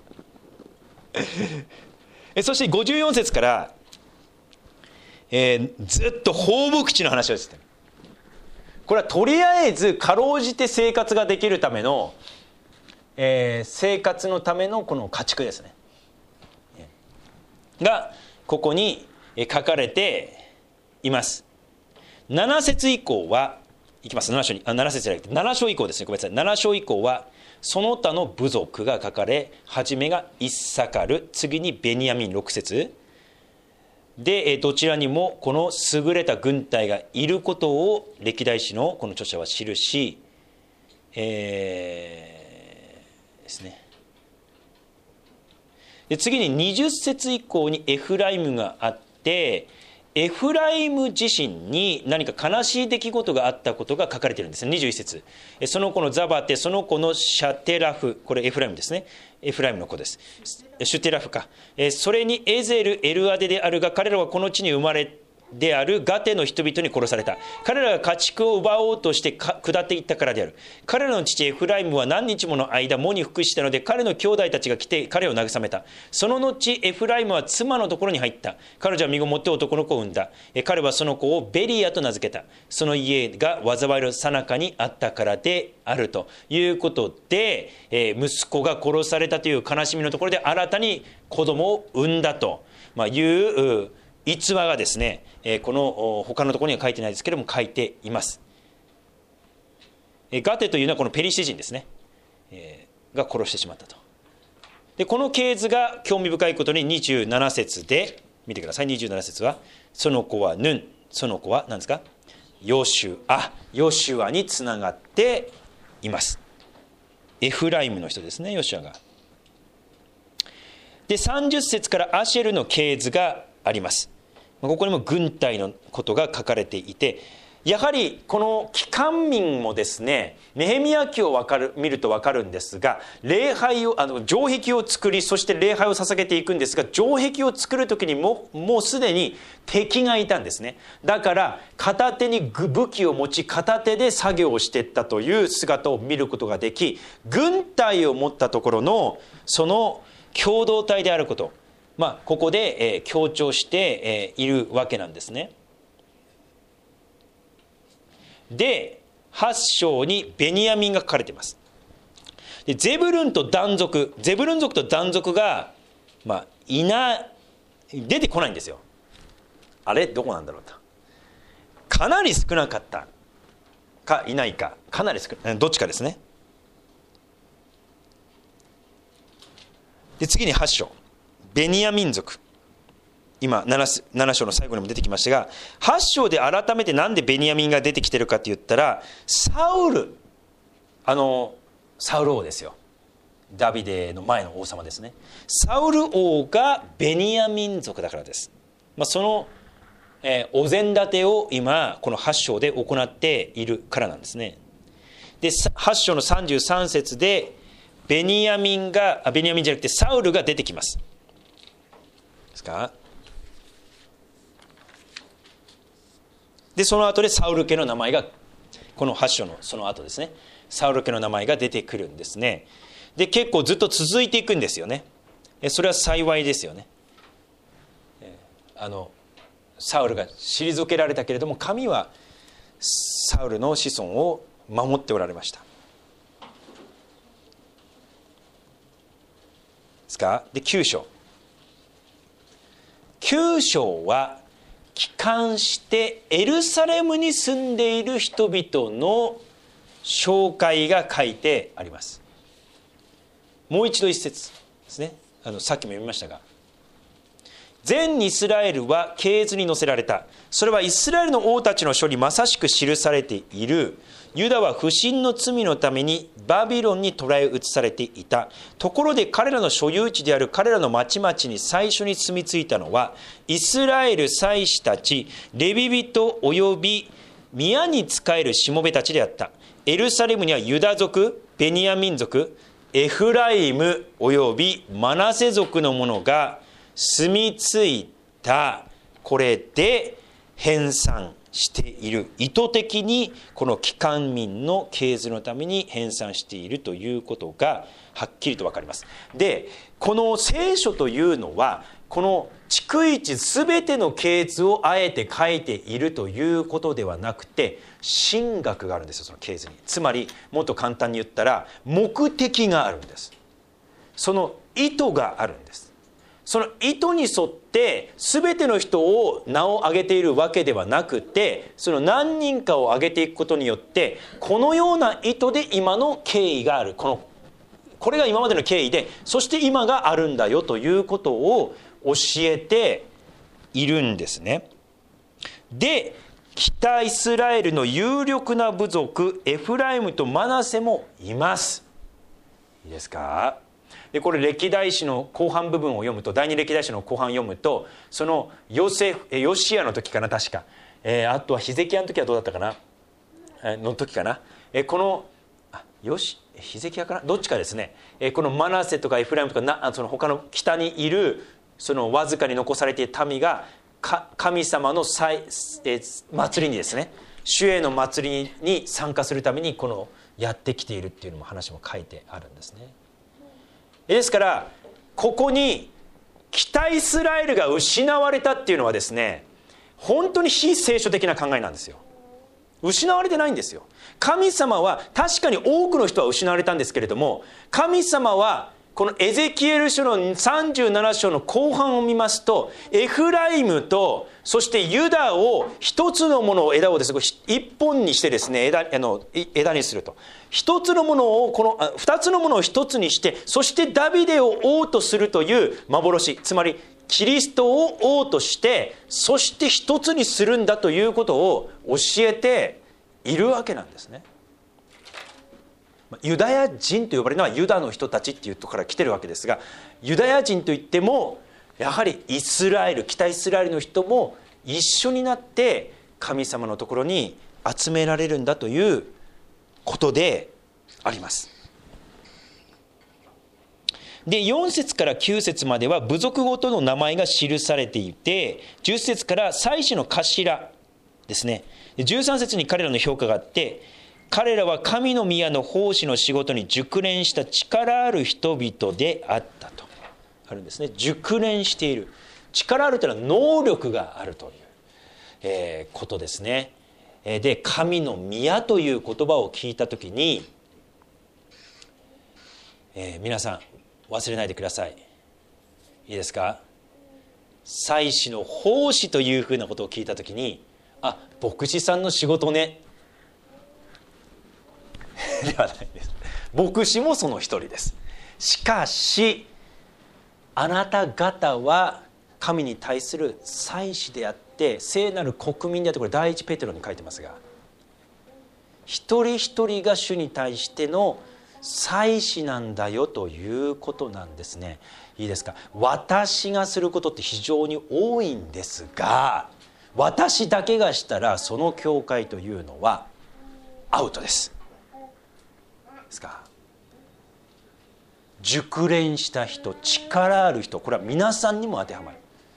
そしてごじゅうよん節から、えー、ずっと放牧地の話をしている。これはとりあえずかろうじて生活ができるための、えー、生活のためのこの家畜ですねがここに書かれています。なな節以降はいきます。なな章にあなな節じゃなくてなな章以降ですね。ごめんなさい。なな章以降はその他の部族が書かれ、初めがイッサカル、次にベニヤミンろく節で、どちらにもこの優れた軍隊がいることを歴代史のこの著者は記し、えー、ですね。で次ににじゅっ節以降にエフライムがあって、エフライム自身に何か悲しい出来事があったことが書かれているんですね。にじゅういち節、その子のザバテ、その子のシャテラフ、これエフライムですね。エフライムの子です。シュテラフか。それにエゼル、エルアデであるが、彼らはこの地に生まれであるガテの人々に殺された。彼らが家畜を奪おうとして下っていったからである。彼らの父エフライムは何日もの間喪に服したので、彼の兄弟たちが来て彼を慰めた。その後エフライムは妻のところに入った。彼女は身ごもって男の子を産んだ。彼はその子をベリアと名付けた。その家が災いの最中にあったからであるということで、息子が殺されたという悲しみのところで新たに子供を産んだという逸話がですね、この他のところには書いてないですけれども書いています。ガテというのはこのペリシ人ですね、が殺してしまったと。でこの系図が興味深いことににじゅうなな節で見てください。にじゅうなな節はその子はヌン、その子は何ですか、ヨシュア、ヨシュアにつながっています。エフライムの人ですね、ヨシュアが。でさんじゅっ節からアシェルの系図があります。ここにも軍隊のことが書かれていて、やはりこの帰還民もですね、ネヘミヤ記を分かる見ると分かるんですが、礼拝をあの城壁を作り、そして礼拝を捧げていくんですが、城壁を作る時にももうすでに敵がいたんですね。だから片手に武器を持ち、片手で作業をしていったという姿を見ることができ、軍隊を持ったところのその共同体であること、まあ、ここで、えー、強調して、えー、いるわけなんですね。ではち章にベニヤミンが書かれています。でゼブルンとダン族、ゼブルン族とダン族が、まあ、いな出てこないんですよ。あれどこなんだろうと、かなり少なかったかいないか、かなり少ない、どっちかですね。で次にはち章、ベニヤミン族、今 7, 7章の最後にも出てきましたが、はち章で改めてなんでベニヤミンが出てきてるかって言ったら、サウル、あのサウル王ですよ、ダビデの前の王様ですね。サウル王がベニヤミン族だからです。まあ、その、えー、お膳立てを今このはち章で行っているからなんですね。ではち章のさんじゅうさん節でベニヤミンがベニヤミンじゃなくてサウルが出てきますですか。でその後でサウル家の名前が、このはち章のその後ですね、サウル家の名前が出てくるんですね。で結構ずっと続いていくんですよね。それは幸いですよね。あのサウルが退けられたけれども、神はサウルの子孫を守っておられましたですか。できゅう章、きゅう章は帰還してエルサレムに住んでいる人々の紹介が書いてあります。もう一度一節ですね。あのさっきも読みましたが、全イスラエルは系図に載せられた。それはイスラエルの王たちの書にまさしく記されている。ユダは不信の罪のためにバビロンに捕らえ移されていた。ところで彼らの所有地である彼らの町々に最初に住み着いたのはイスラエル祭司たち、レビ人および宮に仕えるしもべたちであった。エルサレムにはユダ族、ベニヤミン族、エフライムおよびマナセ族の者が住み着いた。これで編纂している、意図的にこの帰還民の系図のために編纂しているということがはっきりと分かります。でこの聖書というのはこの逐一全ての系図をあえて書いているということではなくて、神学があるんですよ、その系図に。つまりもっと簡単に言ったら目的があるんです。その意図があるんです。その意図に沿って全ての人を名を挙げているわけではなくて、その何人かを挙げていくことによってこのような意図で今の経緯がある、このこれが今までの経緯で、そして今があるんだよということを教えているんですね。で北イスラエルの有力な部族エフライムとマナセもいます。いいですか。でこれ歴代史の後半部分を読むと、第二歴代史の後半を読むと、そのヨセフヨシアの時かな確か、えー、あとはヒゼキヤの時はどうだったかな、えー、の時かな、えー、このあよしヒゼキヤかなどっちかですね、えー、このマナセとかエフライムとかなその他の北にいるそのわずかに残されている民が神様の祭、えー、祭りにですね、主への祭りに参加するためにこのやってきているっていうのも話も書いてあるんですね。ですからここに北イスラエルが失われたっていうのはですね、本当に非聖書的な考えなんですよ。失われてないんですよ。神様は確かに多くの人は失われたんですけれども、神様はこのエゼキエル書のさんじゅうなな章の後半を見ますと、エフライムとそしてユダを一つのものを枝をですね、一本にしてですね、枝、あの枝にすると、一つのものをこの二つのものを一つにして、そしてダビデを王とするという幻、つまりキリストを王として、そして一つにするんだということを教えているわけなんですね。ユダヤ人と呼ばれるのはユダの人たちっていうところから来てるわけですが、ユダヤ人といってもやはりイスラエル、北イスラエルの人も一緒になって神様のところに集められるんだということであります。でよん節からきゅう節までは部族ごとの名前が記されていて、じゅっ節から祭司の頭ですね、じゅうさん節に彼らの評価があって、彼らは神の宮の奉仕の仕事に熟練した力ある人々であったとあるんですね。熟練している、力あるというのは能力があるという、えー、ことですね。で神の宮という言葉を聞いたときに、えー、皆さん忘れないでください。いいですか。祭司の奉仕というふうなことを聞いたときに、あ、牧師さんの仕事ねではないです。牧師もその一人です。しかしあなた方は神に対する祭司であって聖なる国民であって、これ第一ペテロに書いてますが、一人一人が主に対しての祭司なんだよということなんですね。いいですか。私がすることって非常に多いんですが、私だけがしたらその教会というのはアウトです。ですか。熟練した人、力ある人、これは皆さんにも当てはまる。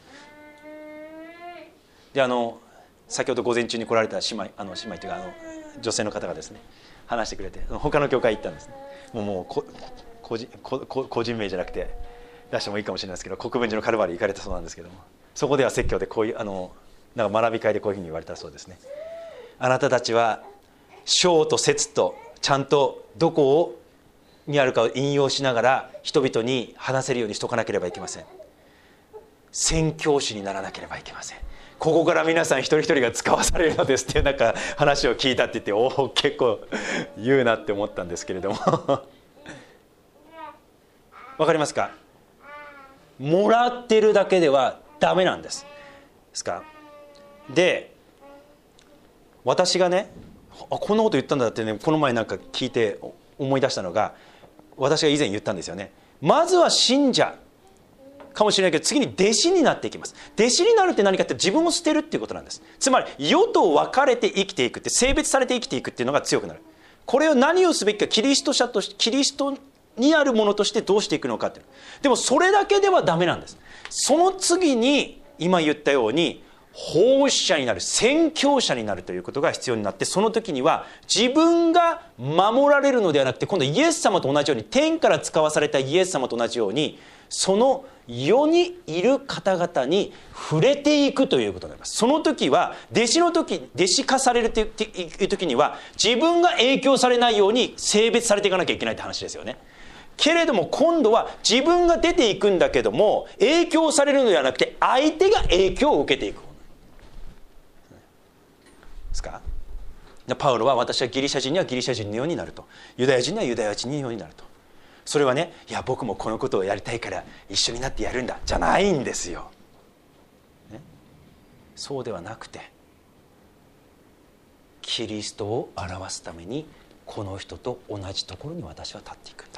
であの先ほど午前中に来られた姉妹、あの姉妹というかあの女性の方がですね話してくれて、他の教会行ったんですね。もうもうこ個人個個人名じゃなくて出してもいいかもしれないですけど、国分寺のカルバリー行かれたそうなんですけども、そこでは説教でこういうあのなんか学び会でこういうふうに言われたそうですね。あなたたちは章と節とちゃんとどこをにあるかを引用しながら人々に話せるようにしとかなければいけません。宣教師にならなければいけません。ここから皆さん一人一人が使わされるのですっていうなんか話を聞いたって言って、おお結構言うなって思ったんですけれどもわかりますか。もらってるだけではダメなんです。ですか。で私がね、あこんなこと言ったんだってね、この前なんか聞いて思い出したのが、私が以前言ったんですよね。まずは信者かもしれないけど、次に弟子になっていきます。弟子になるって何かって自分を捨てるっていうことなんです。つまり世と分かれて生きていくって、性別されて生きていくっていうのが強くなる。これを何をすべきか、キリスト者としてキリストにあるものとしてどうしていくのかっていう。でもそれだけではダメなんです。その次に今言ったように奉仕者になる、宣教者になるということが必要になって、その時には自分が守られるのではなくて、今度イエス様と同じように、天から使わされたイエス様と同じように、その世にいる方々に触れていくということになります。その時は弟子の時、弟子化されるという時には自分が影響されないように性別されていかなきゃいけないって話ですよね。けれども今度は自分が出ていくんだけども、影響されるのではなくて相手が影響を受けていくですか。パウロは私はギリシャ人にはギリシャ人のようになると、ユダヤ人にはユダヤ人のようになると。それはね、いや僕もこのことをやりたいから一緒になってやるんだじゃないんですよ、ね、そうではなくて、キリストを表すためにこの人と同じところに私は立っていくんだ。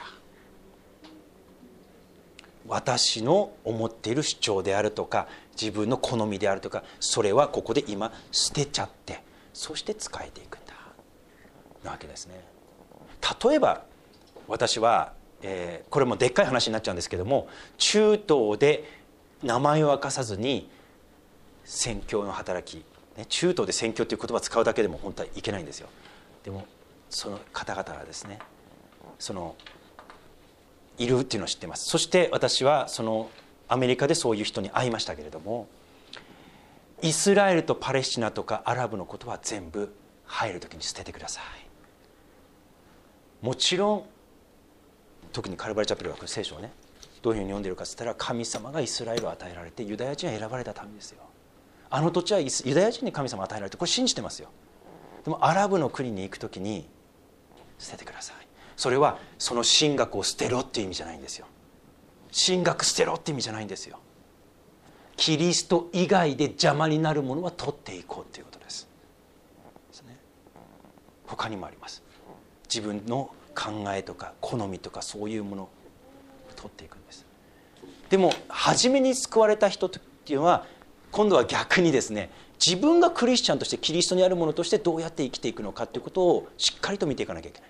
私の思っている主張であるとか自分の好みであるとか、それはここで今捨てちゃって、そして仕えていくんだなわけですね。例えば私は、えー、これもでっかい話になっちゃうんですけども、中東で名前を明かさずに宣教の働き、ね、中東で宣教という言葉を使うだけでも本当はいけないんですよ。でもその方々はですね、そのいるっていうのを知っています。そして私はそのアメリカでそういう人に会いましたけれども、イスラエルとパレスチナとかアラブのことは全部入る時に捨ててください。もちろん特にカルバリチャペルは聖書をねどういうふうに読んでいるかといったら、神様がイスラエルを与えられてユダヤ人は選ばれた民ですよ。あの土地はユダヤ人に神様が与えられて、これ信じてますよ。でもアラブの国に行くときに捨ててください。それはその神学を捨てろっていう意味じゃないんですよ。神学捨てろって意味じゃないんですよ。キリスト以外で邪魔になるものは取っていこうということです。ですね。他にもあります。自分の考えとか好みとかそういうものを取っていくんです。でも初めに救われた人っていうのは今度は逆にですね、自分がクリスチャンとしてキリストにあるものとしてどうやって生きていくのかということをしっかりと見ていかなきゃいけない。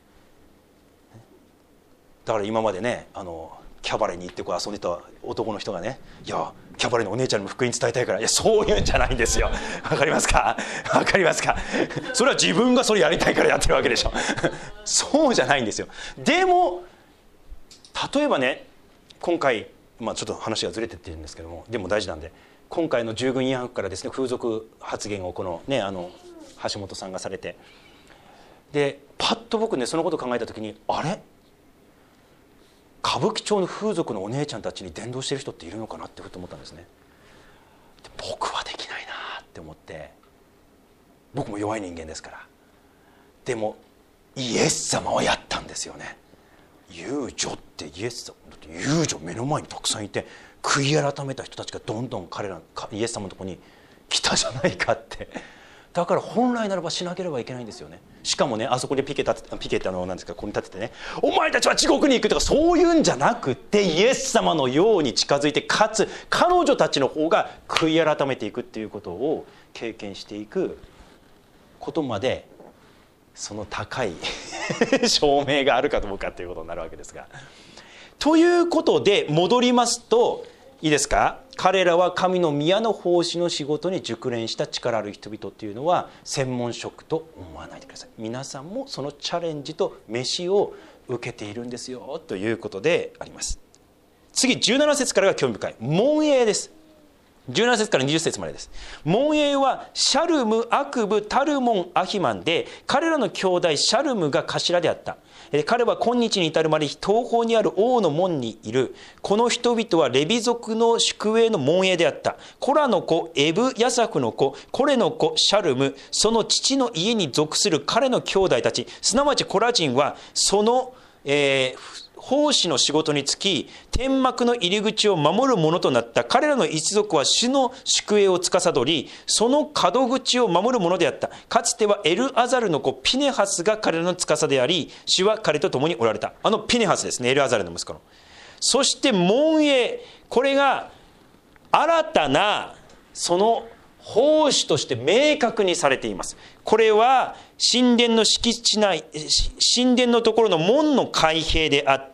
だから今までね、あのキャバレーに行ってこう遊んでた男の人がね、いやキャバレーのお姉ちゃんにも福音伝えたいから、いやそういうんじゃないんですよ。わかりますか？わかりますか？それは自分がそれやりたいからやってるわけでしょ。そうじゃないんですよ。でも例えばね、今回、まあ、ちょっと話がずれてってるんですけども、でも大事なんで、今回の従軍慰安婦からですね、風俗発言をこのね、あの橋本さんがされて、でパッと僕ねそのことを考えた時に、あれ歌舞伎町の風俗のお姉ちゃんたちに伝道してる人っているのかなってふと思ったんですね。で僕はできないなって思って、僕も弱い人間ですから。でもイエス様はやったんですよね。遊女ってイエス様だって、遊女目の前にたくさんいて、悔い改めた人たちがどんどん彼らイエス様のところに来たじゃないかって。だから本来ならばしなければいけないんですよね。しかもね、あそこでピケ立てピケってあのなんですか、ここに立ててね、お前たちは地獄に行くとかそういうんじゃなくて、イエス様のように近づいて、かつ彼女たちの方が悔い改めていくっていうことを経験していくことまで、その高い証明があるかどうかということになるわけですが、ということで戻りますといいですか、彼らは神の宮の奉仕の仕事に熟練した力ある人々というのは専門職と思わないでください。皆さんもそのチャレンジと飯を受けているんですよということであります。次じゅうなな節からが興味深い門営です。じゅうなな節からにじゅう節までです。門営はシャルム、アクブ、タルモン、アヒマンで、彼らの兄弟シャルムが頭であった。彼は今日に至るまで東方にある王の門にいる。この人々はレビ族の宿営の門営であった。コラの子エブヤサフの子コレの子シャルム、その父の家に属する彼の兄弟たち、すなわちコラ人はその、えー奉仕の仕事につき天幕の入り口を守るものとなった。彼らの一族は主の宿営を司り、その門口を守るものであった。かつてはエルアザルの子ピネハスが彼らの司であり、主は彼と共におられた。あのピネハスですね、エルアザルの息子の。そして門営、これが新たなその奉仕として明確にされています。これは神殿の敷地内、神殿のところの門の開閉であって、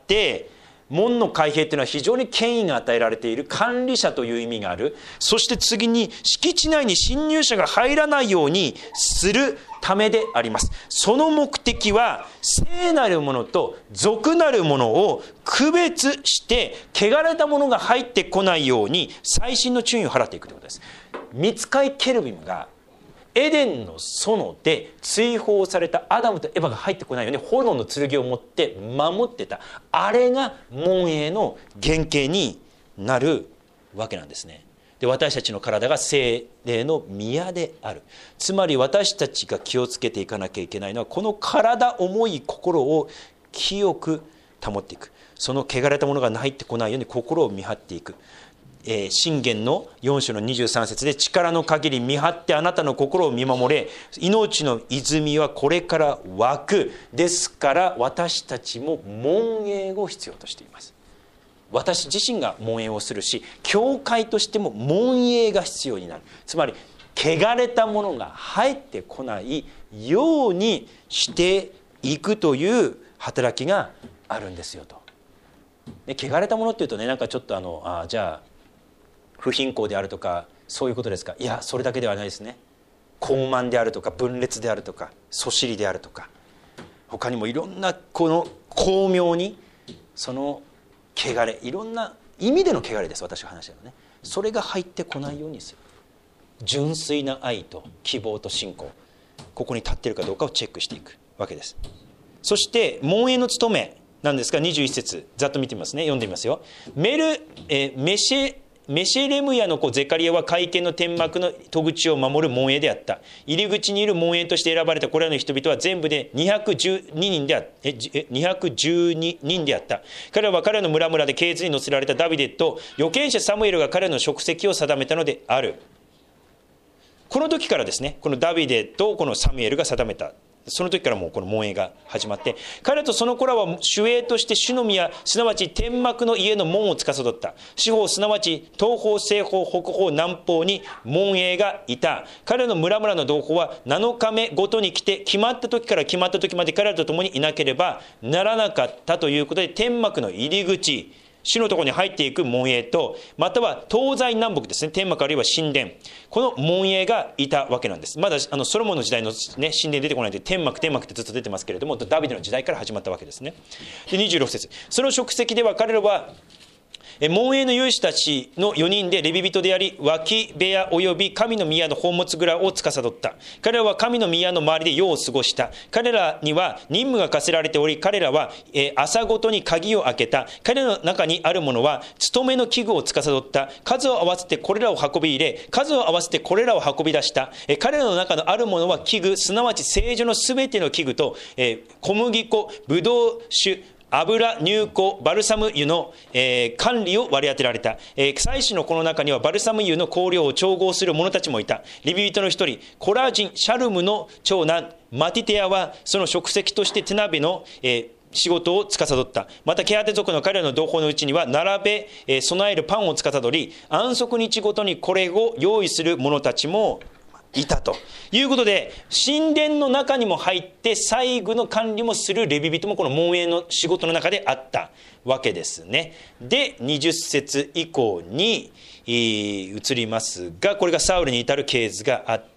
門の開閉というのは非常に権威が与えられている管理者という意味がある。そして次に敷地内に侵入者が入らないようにするためであります。その目的は聖なるものと俗なるものを区別して、汚れたものが入ってこないように細心の注意を払っていくということです。御使いケルビムがエデンの園で追放されたアダムとエバが入ってこないように炎の剣を持って守ってた。あれが門営の原型になるわけなんですね。で、私たちの体が聖霊の宮である。つまり私たちが気をつけていかなきゃいけないのは、この体、思い、心を清く保っていく。その汚れたものが入ってこないように心を見張っていく。えー、箴言のよん章のにじゅうさん節で、力の限り見張ってあなたの心を見守れ、命の泉はこれから湧く。ですから私たちも門営を必要としています。私自身が門営をするし、教会としても門営が必要になる。つまり汚れたものが入ってこないようにしていくという働きがあるんですよと。で、汚れたものっていうとね、なんかちょっとあのあじゃあ不貧困であるとかそういうことですか？いや、それだけではないですね。傲慢であるとか分裂であるとかそしりであるとか、他にもいろんなこの巧妙にその汚れ、いろんな意味での汚れです、私が話したのね。それが入ってこないようにする。純粋な愛と希望と信仰、ここに立っているかどうかをチェックしていくわけです。そして門営の務めなんですが、にじゅういち節ざっと見てみますね。読んでみますよ。メル、えー、メシェメシェレムヤの子ゼカリアは会見の天幕の戸口を守る門営であった。入り口にいる門営として選ばれたこれらの人々は全部でにひゃくじゅうににんであった。えにひゃくじゅうににんであった。彼らは彼らの村々で系図に乗せられたダビデと預言者サムエルが彼らの職責を定めたのである。この時からですね、このダビデとこのサムエルが定めた。その時からもうこの門営が始まって、彼とその子らは守衛として主の宮、すなわち天幕の家の門を司った。四方すなわち東方西方北方南方に門営がいた。彼の村々の同胞はなのかめごとに来て、決まった時から決まった時まで彼らと共にいなければならなかったということで、天幕の入り口、主のところに入っていく門営と、または東西南北ですね、天幕あるいは神殿、この門営がいたわけなんです。まだあのソロモンの時代の、ね、神殿出てこないで、天幕天幕ってずっと出てますけれども、ダビデの時代から始まったわけですね。でにじゅうろく節、その職責では彼らは門営の有志たちのよにんでレビ人であり、脇部屋および神の宮の宝物蔵を司った。彼らは神の宮の周りで夜を過ごした。彼らには任務が課せられており、彼らは朝ごとに鍵を開けた。彼らの中にあるものは務めの器具を司った。数を合わせてこれらを運び入れ、数を合わせてこれらを運び出した。彼らの中のあるものは器具、すなわち聖所のすべての器具と小麦粉、ブドウ酒、油、乳香、バルサム油の、えー、管理を割り当てられた。えー、祭司のこの中にはバルサム油の香料を調合する者たちもいた。レビ人の一人、コラ人シャルムの長男マティテアはその職責として手鍋の、えー仕事を司った。またケハテ族の彼らの同胞のうちには並べ、えー、備えるパンを司り、安息日ごとにこれを用意する者たちもいたということで、神殿の中にも入って祭具の管理もするレビ人もこの門営の仕事の中であったわけですね。でにじゅっ節以降に移りますが、これがサウルに至る系図があって、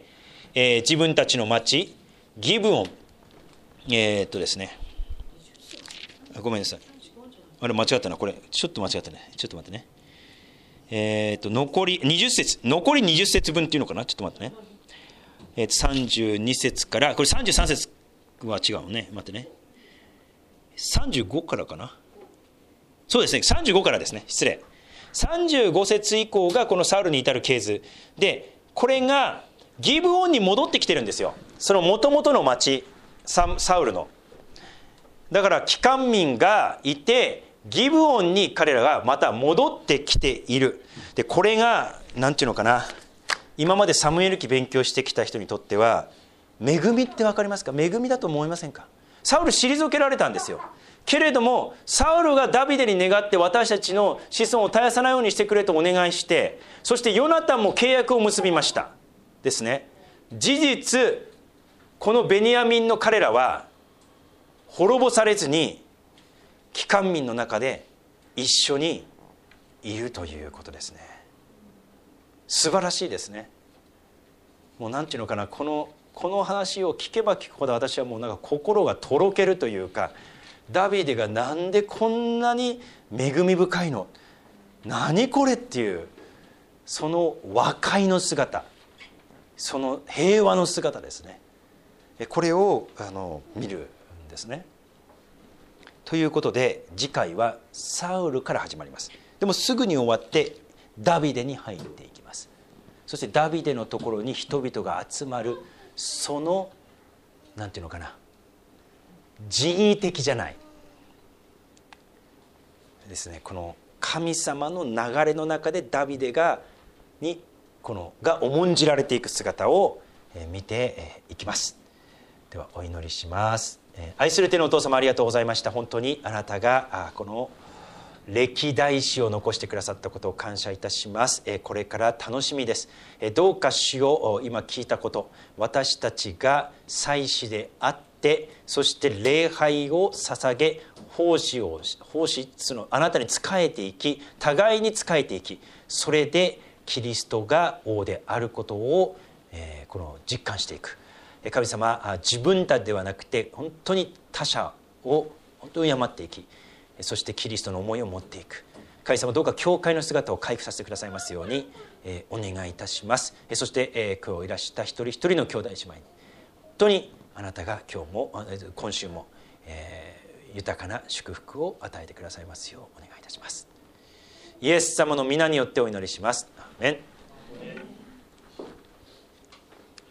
えー、自分たちの町ギブオン、えー、っとですねごめんなさい、あれ間違ったな、これちょっと間違ったね、ちょっと待ってね、えー、と残りにじゅっ節、残りにじゅっ節分っていうのかな、ちょっと待ってね、えー、とさんじゅうに節から、これさんじゅうさん節は違うね、待ってね、さんじゅうごからかな、そうですね、さんじゅうごからですね、失礼、さんじゅうご節以降がこのサウルに至る系図で、これがギブオンに戻ってきてるんですよ、その元々の町 サ, サウルの。だから帰還民がいて、ギブオンに彼らがまた戻ってきている。でこれがなんていうのかな、今までサムエル記勉強してきた人にとっては恵みって分かりますか？恵みだと思いませんか？サウル退けられたんですよ。けれどもサウルがダビデに願って私たちの子孫を絶やさないようにしてくれとお願いして、そしてヨナタンも契約を結びましたですね。事実このベニヤミンの彼らは滅ぼされずに帰還民の中で一緒にいるということですね。素晴らしいですね。もうなんていうのかな、このこの話を聞けば聞くほど私はもうなんか心がとろけるというか、ダビデがなんでこんなに恵み深いの、何これっていう、その和解の姿、その平和の姿ですね。これをあの見るんですね。ということで次回はサウルから始まります。でもすぐに終わってダビデに入っていきます。そしてダビデのところに人々が集まる、そのなんていうのかな、人為的じゃないですね、この神様の流れの中でダビデがにこのが重んじられていく姿を見ていきます。ではお祈りします。愛する天のお父様、ありがとうございました。本当にあなたがこの歴代史を残してくださったことを感謝いたします。これから楽しみです。どうか主を今聞いたこと、私たちが祭司であって、そして礼拝を捧げ奉仕を奉仕そのあなたに仕えていき、互いに仕えていき、それでキリストが王であることを、えー、この実感していく。神様、自分たちではなくて本当に他者を本当に敬っていき、そしてキリストの思いを持っていく。神様、どうか教会の姿を回復させてくださいますように、えー、お願いいたします。そして、えー、今日いらした一人一人の兄弟姉妹に本当にあなたが今日も今週も、えー、豊かな祝福を与えてくださいますようお願いいたします。イエス様の皆によってお祈りします。アーメン。